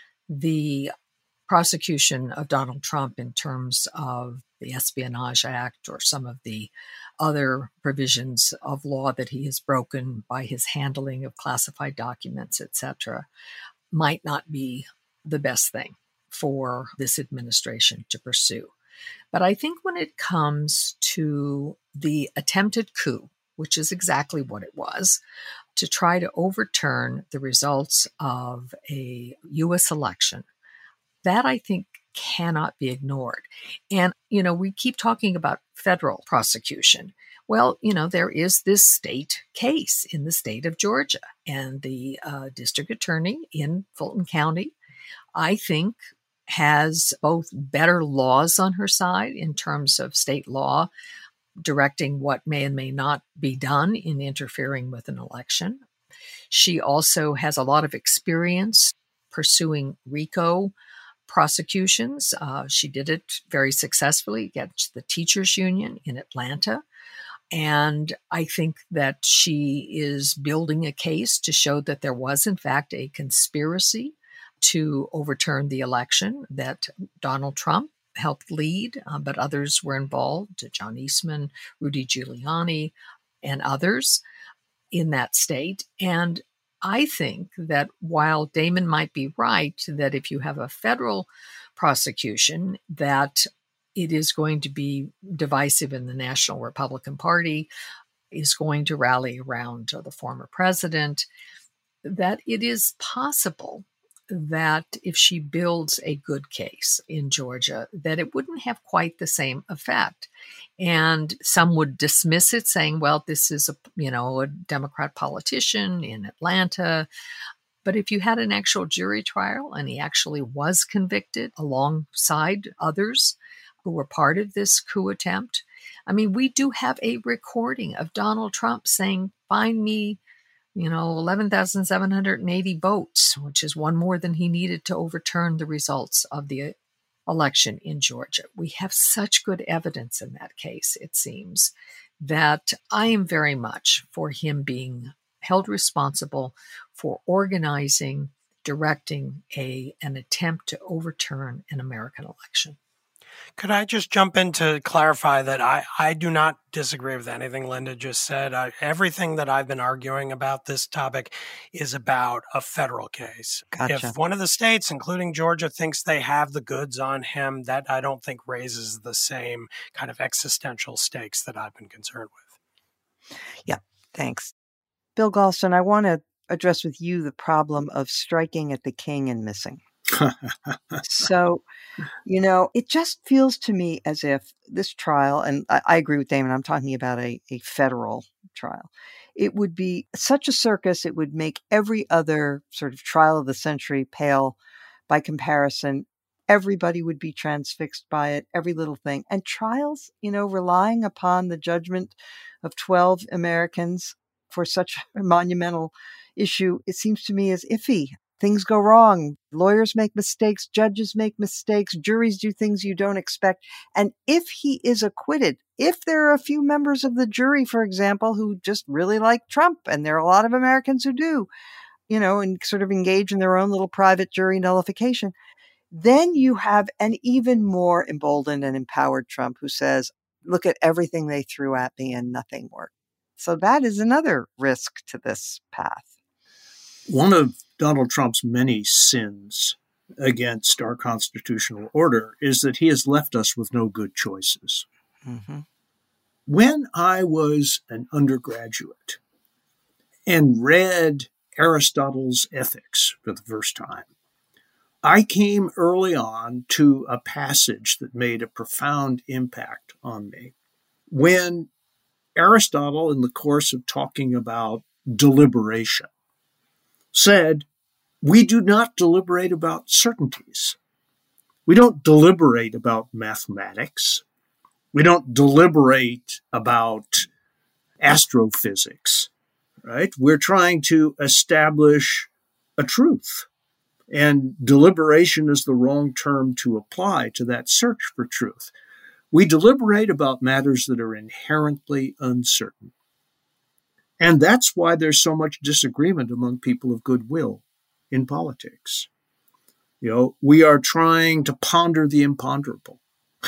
the prosecution of Donald Trump in terms of the Espionage Act or some of the other provisions of law that he has broken by his handling of classified documents, etc., might not be the best thing for this administration to pursue. But I think when it comes to the attempted coup, which is exactly what it was, to try to overturn the results of a U.S. election, that I think cannot be ignored. And, we keep talking about federal prosecution. Well, there is this state case in the state of Georgia, and the district attorney in Fulton County, I think, has both better laws on her side in terms of state law directing what may and may not be done in interfering with an election. She also has a lot of experience pursuing RICO prosecutions. She did it very successfully against the teachers union in Atlanta. And I think that she is building a case to show that there was, in fact, a conspiracy to overturn the election that Donald Trump helped lead, but others were involved, John Eastman, Rudy Giuliani, and others in that state. And I think that while Damon might be right that if you have a federal prosecution, that it is going to be divisive in the National Republican Party, is going to rally around the former president, that it is possible that if she builds a good case in Georgia, that it wouldn't have quite the same effect. And some would dismiss it, saying, well, this is a Democrat politician in Atlanta. But if you had an actual jury trial and he actually was convicted alongside others who were part of this coup attempt, we do have a recording of Donald Trump saying, find me 11,780 votes, which is one more than he needed to overturn the results of the election in Georgia. We have such good evidence in that case, it seems, that I am very much for him being held responsible for organizing, directing an attempt to overturn an American election. Could I just jump in to clarify that I do not disagree with anything Linda just said. Everything that I've been arguing about this topic is about a federal case. Gotcha. If one of the states, including Georgia, thinks they have the goods on him, that I don't think raises the same kind of existential stakes that I've been concerned with. Yeah, thanks. Bill Galston, I want to address with you the problem of striking at the king and missing. So, it just feels to me as if this trial, and I agree with Damon, I'm talking about a federal trial. It would be such a circus, it would make every other sort of trial of the century pale by comparison. Everybody would be transfixed by it, every little thing. And trials, relying upon the judgment of 12 Americans for such a monumental issue, it seems to me as iffy. Things go wrong. Lawyers make mistakes. Judges make mistakes. Juries do things you don't expect. And if he is acquitted, if there are a few members of the jury, for example, who just really like Trump, and there are a lot of Americans who do, and sort of engage in their own little private jury nullification, then you have an even more emboldened and empowered Trump who says, look at everything they threw at me and nothing worked. So that is another risk to this path. One of Donald Trump's many sins against our constitutional order is that he has left us with no good choices. Mm-hmm. When I was an undergraduate and read Aristotle's Ethics for the first time, I came early on to a passage that made a profound impact on me. When Aristotle, in the course of talking about deliberation, said, we do not deliberate about certainties. We don't deliberate about mathematics. We don't deliberate about astrophysics, right? We're trying to establish a truth. And deliberation is the wrong term to apply to that search for truth. We deliberate about matters that are inherently uncertain. And that's why there's so much disagreement among people of goodwill in politics. We are trying to ponder the imponderable.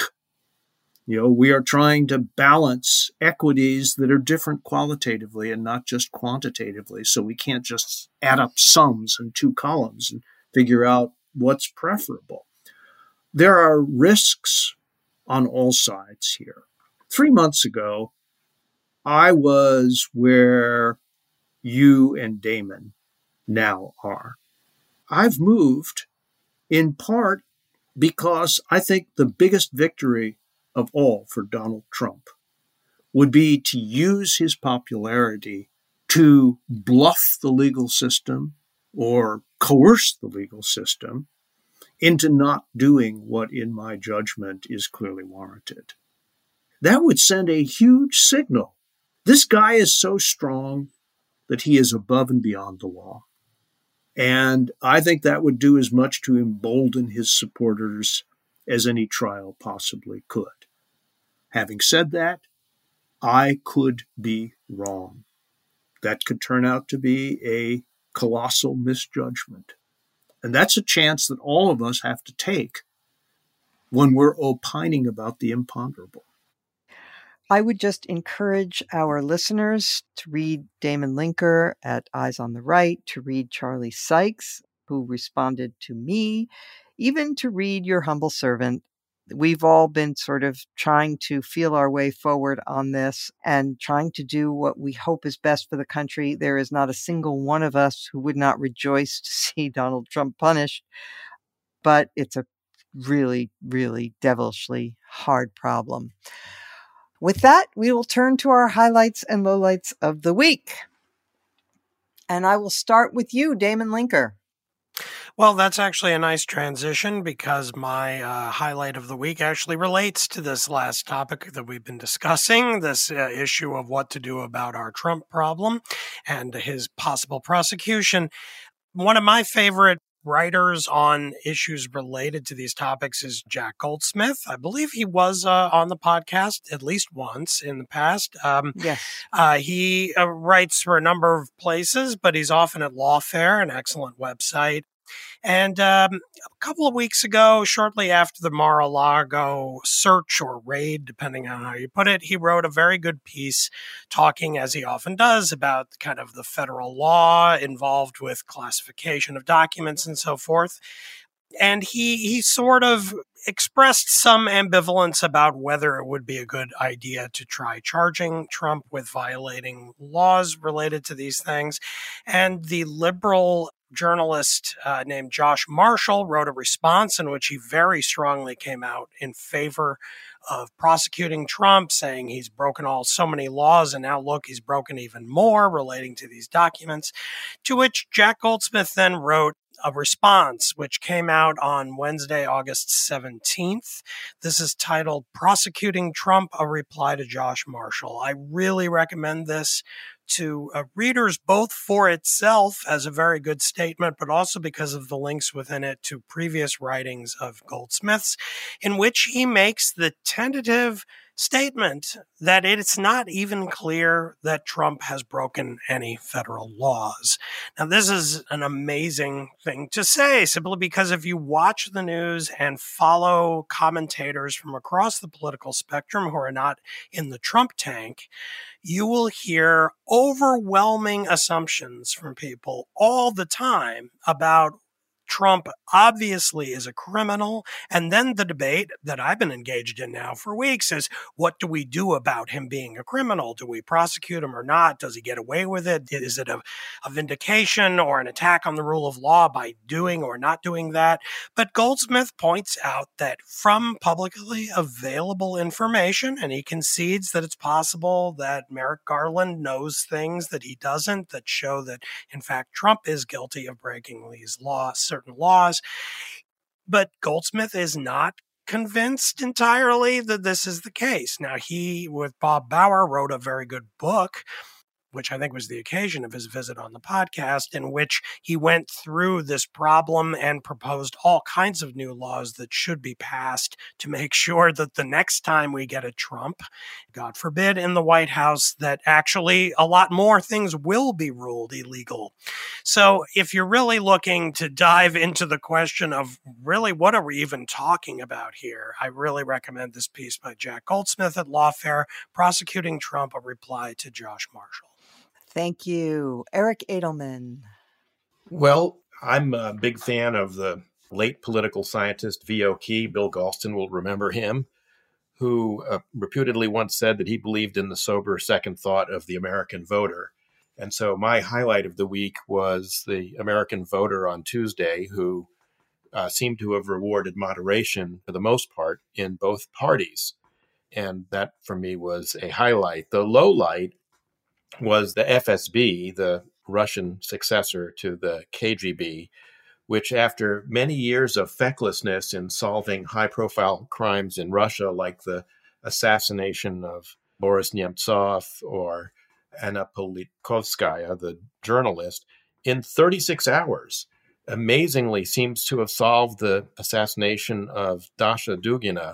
We are trying to balance equities that are different qualitatively and not just quantitatively. So we can't just add up sums in two columns and figure out what's preferable. There are risks on all sides here. 3 months ago, I was where you and Damon now are. I've moved in part because I think the biggest victory of all for Donald Trump would be to use his popularity to bluff the legal system or coerce the legal system into not doing what, in my judgment, is clearly warranted. That would send a huge signal. This guy is so strong that he is above and beyond the law. And I think that would do as much to embolden his supporters as any trial possibly could. Having said that, I could be wrong. That could turn out to be a colossal misjudgment. And that's a chance that all of us have to take when we're opining about the imponderable. I would just encourage our listeners to read Damon Linker at Eyes on the Right, to read Charlie Sykes, who responded to me, even to read your humble servant. We've all been sort of trying to feel our way forward on this and trying to do what we hope is best for the country. There is not a single one of us who would not rejoice to see Donald Trump punished, but it's a really, really devilishly hard problem. With that, we will turn to our highlights and lowlights of the week. And I will start with you, Damon Linker. Well, that's actually a nice transition because my highlight of the week actually relates to this last topic that we've been discussing, this issue of what to do about our Trump problem and his possible prosecution. One of my favorite writers on issues related to these topics is Jack Goldsmith. I believe he was on the podcast at least once in the past. Yes. He writes for a number of places, but he's often at Lawfare, an excellent website. And a couple of weeks ago, shortly after the Mar-a-Lago search or raid, depending on how you put it, he wrote a very good piece talking, as he often does, about kind of the federal law involved with classification of documents and so forth. And he sort of expressed some ambivalence about whether it would be a good idea to try charging Trump with violating laws related to these things. And the liberal journalist named Josh Marshall wrote a response in which he very strongly came out in favor of prosecuting Trump, saying he's broken so many laws, and now look, he's broken even more relating to these documents. To which Jack Goldsmith then wrote a response, which came out on Wednesday, August 17th. This is titled Prosecuting Trump, a Reply to Josh Marshall. I really recommend this to readers, both for itself as a very good statement, but also because of the links within it to previous writings of Goldsmith's, in which he makes the tentative statement that it's not even clear that Trump has broken any federal laws. Now, this is an amazing thing to say, simply because if you watch the news and follow commentators from across the political spectrum who are not in the Trump tank, you will hear overwhelming assumptions from people all the time about Trump obviously is a criminal. And then the debate that I've been engaged in now for weeks is, what do we do about him being a criminal? Do we prosecute him or not? Does he get away with it? Is it a vindication or an attack on the rule of law by doing or not doing that? But Goldsmith points out that from publicly available information, and he concedes that it's possible that Merrick Garland knows things that he doesn't, that show that, in fact, Trump is guilty of breaking these laws, certain laws. But Goldsmith is not convinced entirely that this is the case. Now, he, with Bob Bauer, wrote a very good book, which I think was the occasion of his visit on the podcast, in which he went through this problem and proposed all kinds of new laws that should be passed to make sure that the next time we get a Trump, God forbid, in the White House, that actually a lot more things will be ruled illegal. So if you're really looking to dive into the question of really what are we even talking about here, I really recommend this piece by Jack Goldsmith at Lawfare, Prosecuting Trump, a Reply to Josh Marshall. Thank you. Eric Edelman. Well, I'm a big fan of the late political scientist V.O. Key. Bill Galston will remember him, who reputedly once said that he believed in the sober second thought of the American voter. And so my highlight of the week was the American voter on Tuesday, who seemed to have rewarded moderation for the most part in both parties. And that, for me, was a highlight. The low light was the FSB, the Russian successor to the KGB, which after many years of fecklessness in solving high-profile crimes in Russia, like the assassination of Boris Nemtsov or Anna Politkovskaya, the journalist, in 36 hours, amazingly seems to have solved the assassination of Dasha Dugina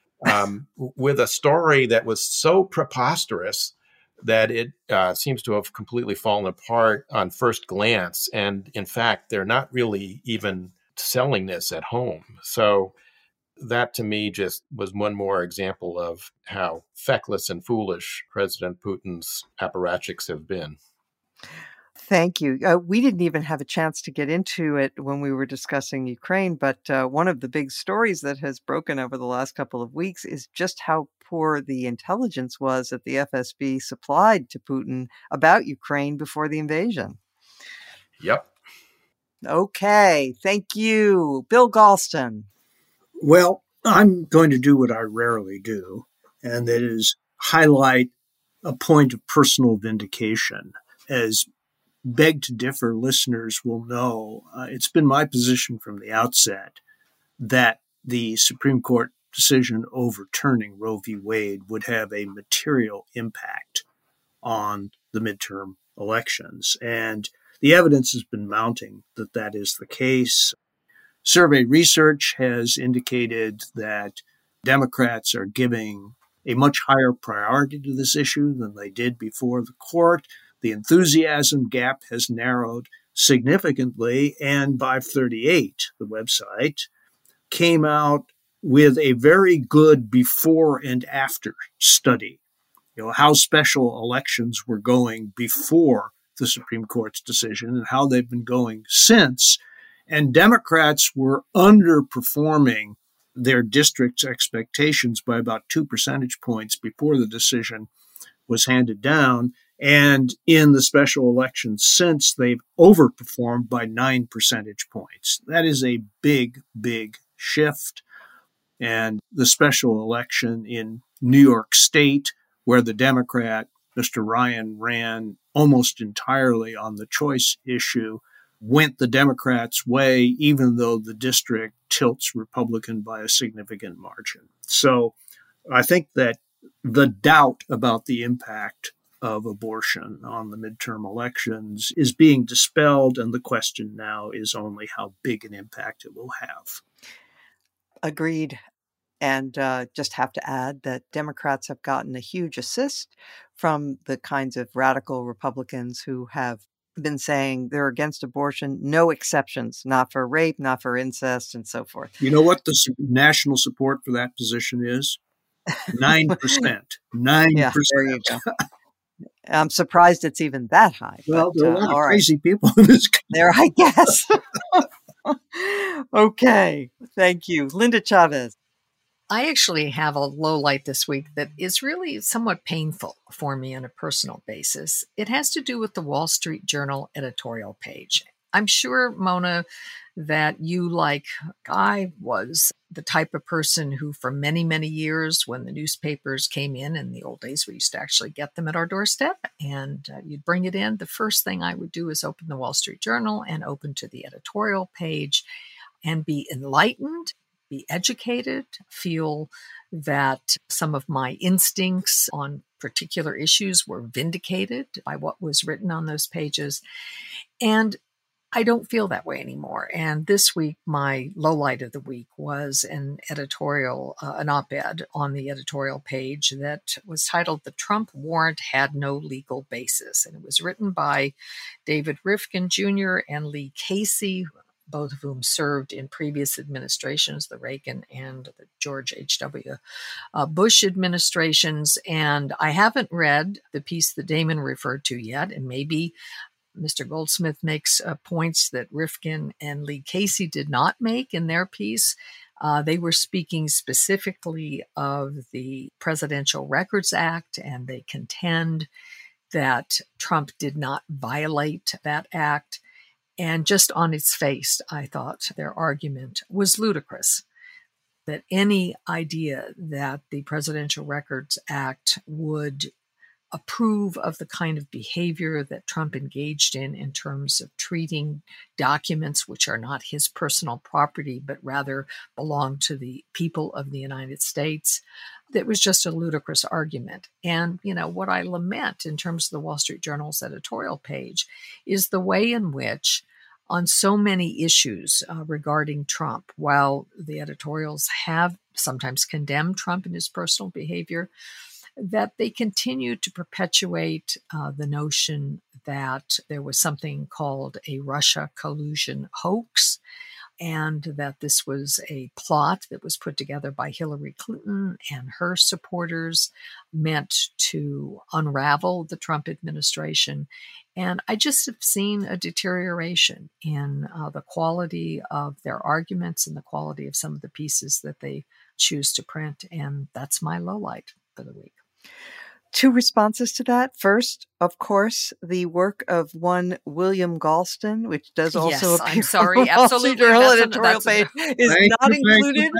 with a story that was so preposterous that it seems to have completely fallen apart on first glance. And in fact, they're not really even selling this at home. So that to me just was one more example of how feckless and foolish President Putin's apparatchiks have been. Thank you. We didn't even have a chance to get into it when we were discussing Ukraine, but one of the big stories that has broken over the last couple of weeks is just how poor the intelligence was that the FSB supplied to Putin about Ukraine before the invasion. Yep. Okay. Thank you. Bill Galston. Well, I'm going to do what I rarely do, and that is highlight a point of personal vindication. As Beg to Differ listeners will know, it's been my position from the outset that the Supreme Court decision overturning Roe v. Wade would have a material impact on the midterm elections. And the evidence has been mounting that that is the case. Survey research has indicated that Democrats are giving a much higher priority to this issue than they did before the court. The enthusiasm gap has narrowed significantly, and 538, the website, came out with a very good before and after study. How special elections were going before the Supreme Court's decision and how they've been going since. And Democrats were underperforming their district's expectations by about 2 percentage points before the decision was handed down. And in the special elections since, they've overperformed by 9 percentage points. That is a big, big shift. And the special election in New York State, where the Democrat, Mr. Ryan, ran almost entirely on the choice issue, went the Democrats' way, even though the district tilts Republican by a significant margin. So I think that the doubt about the impact of abortion on the midterm elections is being dispelled, and the question now is only how big an impact it will have. Agreed. And just have to add that Democrats have gotten a huge assist from the kinds of radical Republicans who have been saying they're against abortion, no exceptions, not for rape, not for incest, and so forth. You know what the national support for that position is? 9%. 9%. Yeah, there you go. I'm surprised it's even that high. Well, there are a lot of crazy people in this country. There, I guess. Okay. Thank you. Linda Chavez. I actually have a low light this week that is really somewhat painful for me on a personal basis. It has to do with the Wall Street Journal editorial page. I'm sure, Mona, that you, like I was, the type of person who for many, many years, when the newspapers came in the old days, we used to actually get them at our doorstep, and you'd bring it in. The first thing I would do is open the Wall Street Journal and open to the editorial page and be enlightened, be educated, feel that some of my instincts on particular issues were vindicated by what was written on those pages. And I don't feel that way anymore. And this week, my low light of the week was an editorial, an op-ed on the editorial page that was titled "The Trump Warrant Had No Legal Basis." And it was written by David Rifkin Jr. and Lee Casey, both of whom served in previous administrations, the Reagan and the George H.W. Bush administrations. And I haven't read the piece that Damon referred to yet, and maybe Mr. Goldsmith makes points that Rifkin and Lee Casey did not make in their piece. They were speaking specifically of the Presidential Records Act, and they contend that Trump did not violate that act. And just on its face, I thought their argument was ludicrous, that any idea that the Presidential Records Act would approve of the kind of behavior that Trump engaged in terms of treating documents which are not his personal property, but rather belong to the people of the United States. That was just a ludicrous argument. And, what I lament in terms of the Wall Street Journal's editorial page is the way in which, on so many issues regarding Trump, while the editorials have sometimes condemned Trump and his personal behavior, that they continue to perpetuate the notion that there was something called a Russia collusion hoax, and that this was a plot that was put together by Hillary Clinton and her supporters meant to unravel the Trump administration. And I just have seen a deterioration in the quality of their arguments and the quality of some of the pieces that they choose to print. And that's my lowlight for the week. Two responses to that. First, of course, the work of one William Galston, which does also appear I'm sorry, on the Wall Street Journal editorial page, is not included.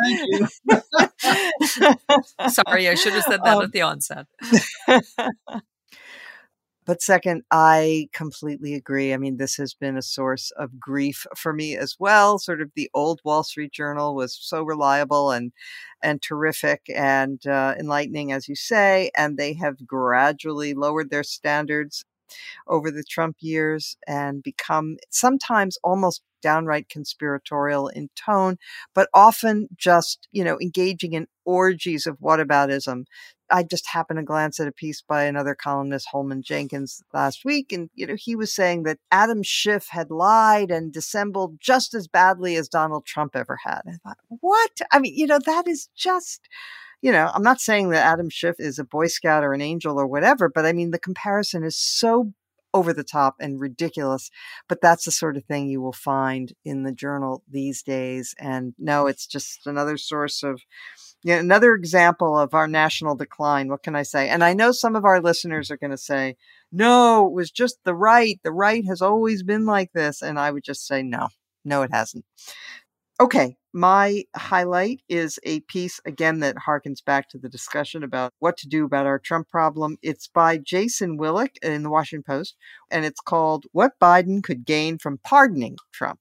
Sorry, I should have said that at the onset. But second, I completely agree. I mean, this has been a source of grief for me as well. Sort of the old Wall Street Journal was so reliable and terrific and enlightening, as you say, and they have gradually lowered their standards over the Trump years and become sometimes almost downright conspiratorial in tone, but often just, engaging in orgies of whataboutism. I just happened to glance at a piece by another columnist, Holman Jenkins, last week, and he was saying that Adam Schiff had lied and dissembled just as badly as Donald Trump ever had. I thought, what? I mean, that is just, I'm not saying that Adam Schiff is a Boy Scout or an angel or whatever, but I mean, the comparison is so over the top and ridiculous, but that's the sort of thing you will find in the Journal these days. And no, it's just another source of, another example of our national decline. What can I say? And I know some of our listeners are going to say, no, it was just the right. The right has always been like this. And I would just say, no, it hasn't. Okay, my highlight is a piece, again, that harkens back to the discussion about what to do about our Trump problem. It's by Jason Willick in the Washington Post, and it's called What Biden Could Gain from Pardoning Trump.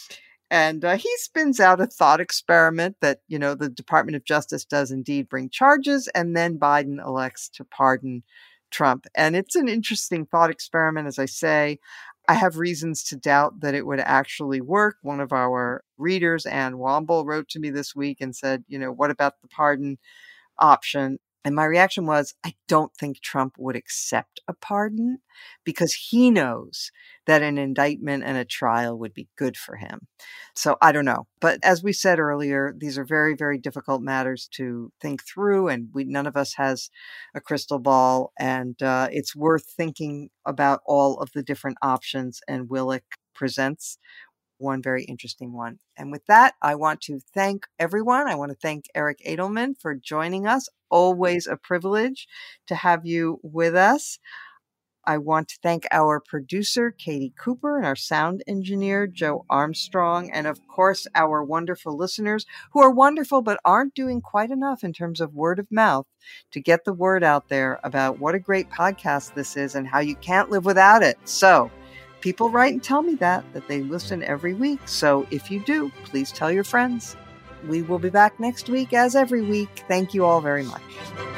And he spins out a thought experiment that, the Department of Justice does indeed bring charges, and then Biden elects to pardon Trump. And it's an interesting thought experiment, as I say. I have reasons to doubt that it would actually work. One of our readers, Ann Womble, wrote to me this week and said, what about the pardon option? And my reaction was, I don't think Trump would accept a pardon because he knows that an indictment and a trial would be good for him. So I don't know. But as we said earlier, these are very, very difficult matters to think through. And none of us has a crystal ball. And it's worth thinking about all of the different options. And Willick presents one very interesting one. And with that, I want to thank everyone. I want to thank Eric Edelman for joining us. Always a privilege to have you with us. I want to thank our producer, Katie Cooper, and our sound engineer, Joe Armstrong, and of course, our wonderful listeners who are wonderful but aren't doing quite enough in terms of word of mouth to get the word out there about what a great podcast this is and how you can't live without it. So people write and tell me that they listen every week. So if you do, please tell your friends. We will be back next week as every week. Thank you all very much.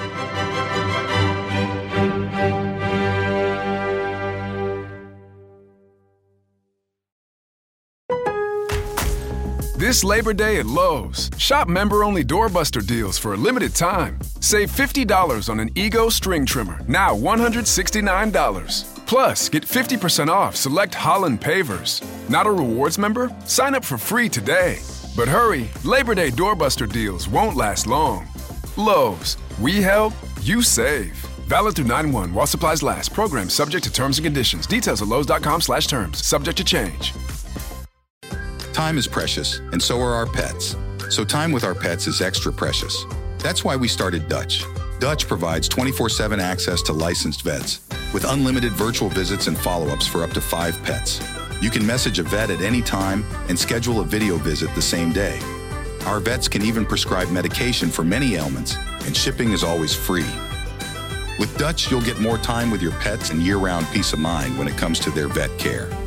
This Labor Day at Lowe's, shop member-only doorbuster deals for a limited time. Save $50 on an Ego string trimmer, now $169. Plus, get 50% off select Holland pavers. Not a rewards member? Sign up for free today. But hurry, Labor Day doorbuster deals won't last long. Lowe's, we help, you save. Valid through 9/1 while supplies last. Program subject to terms and conditions. Details at lowes.com/terms. Subject to change. Time is precious, and so are our pets. So time with our pets is extra precious. That's why we started Dutch. Dutch provides 24/7 access to licensed vets with unlimited virtual visits and follow-ups for up to 5 pets. You can message a vet at any time and schedule a video visit the same day. Our vets can even prescribe medication for many ailments, and shipping is always free. With Dutch, you'll get more time with your pets and year-round peace of mind when it comes to their vet care.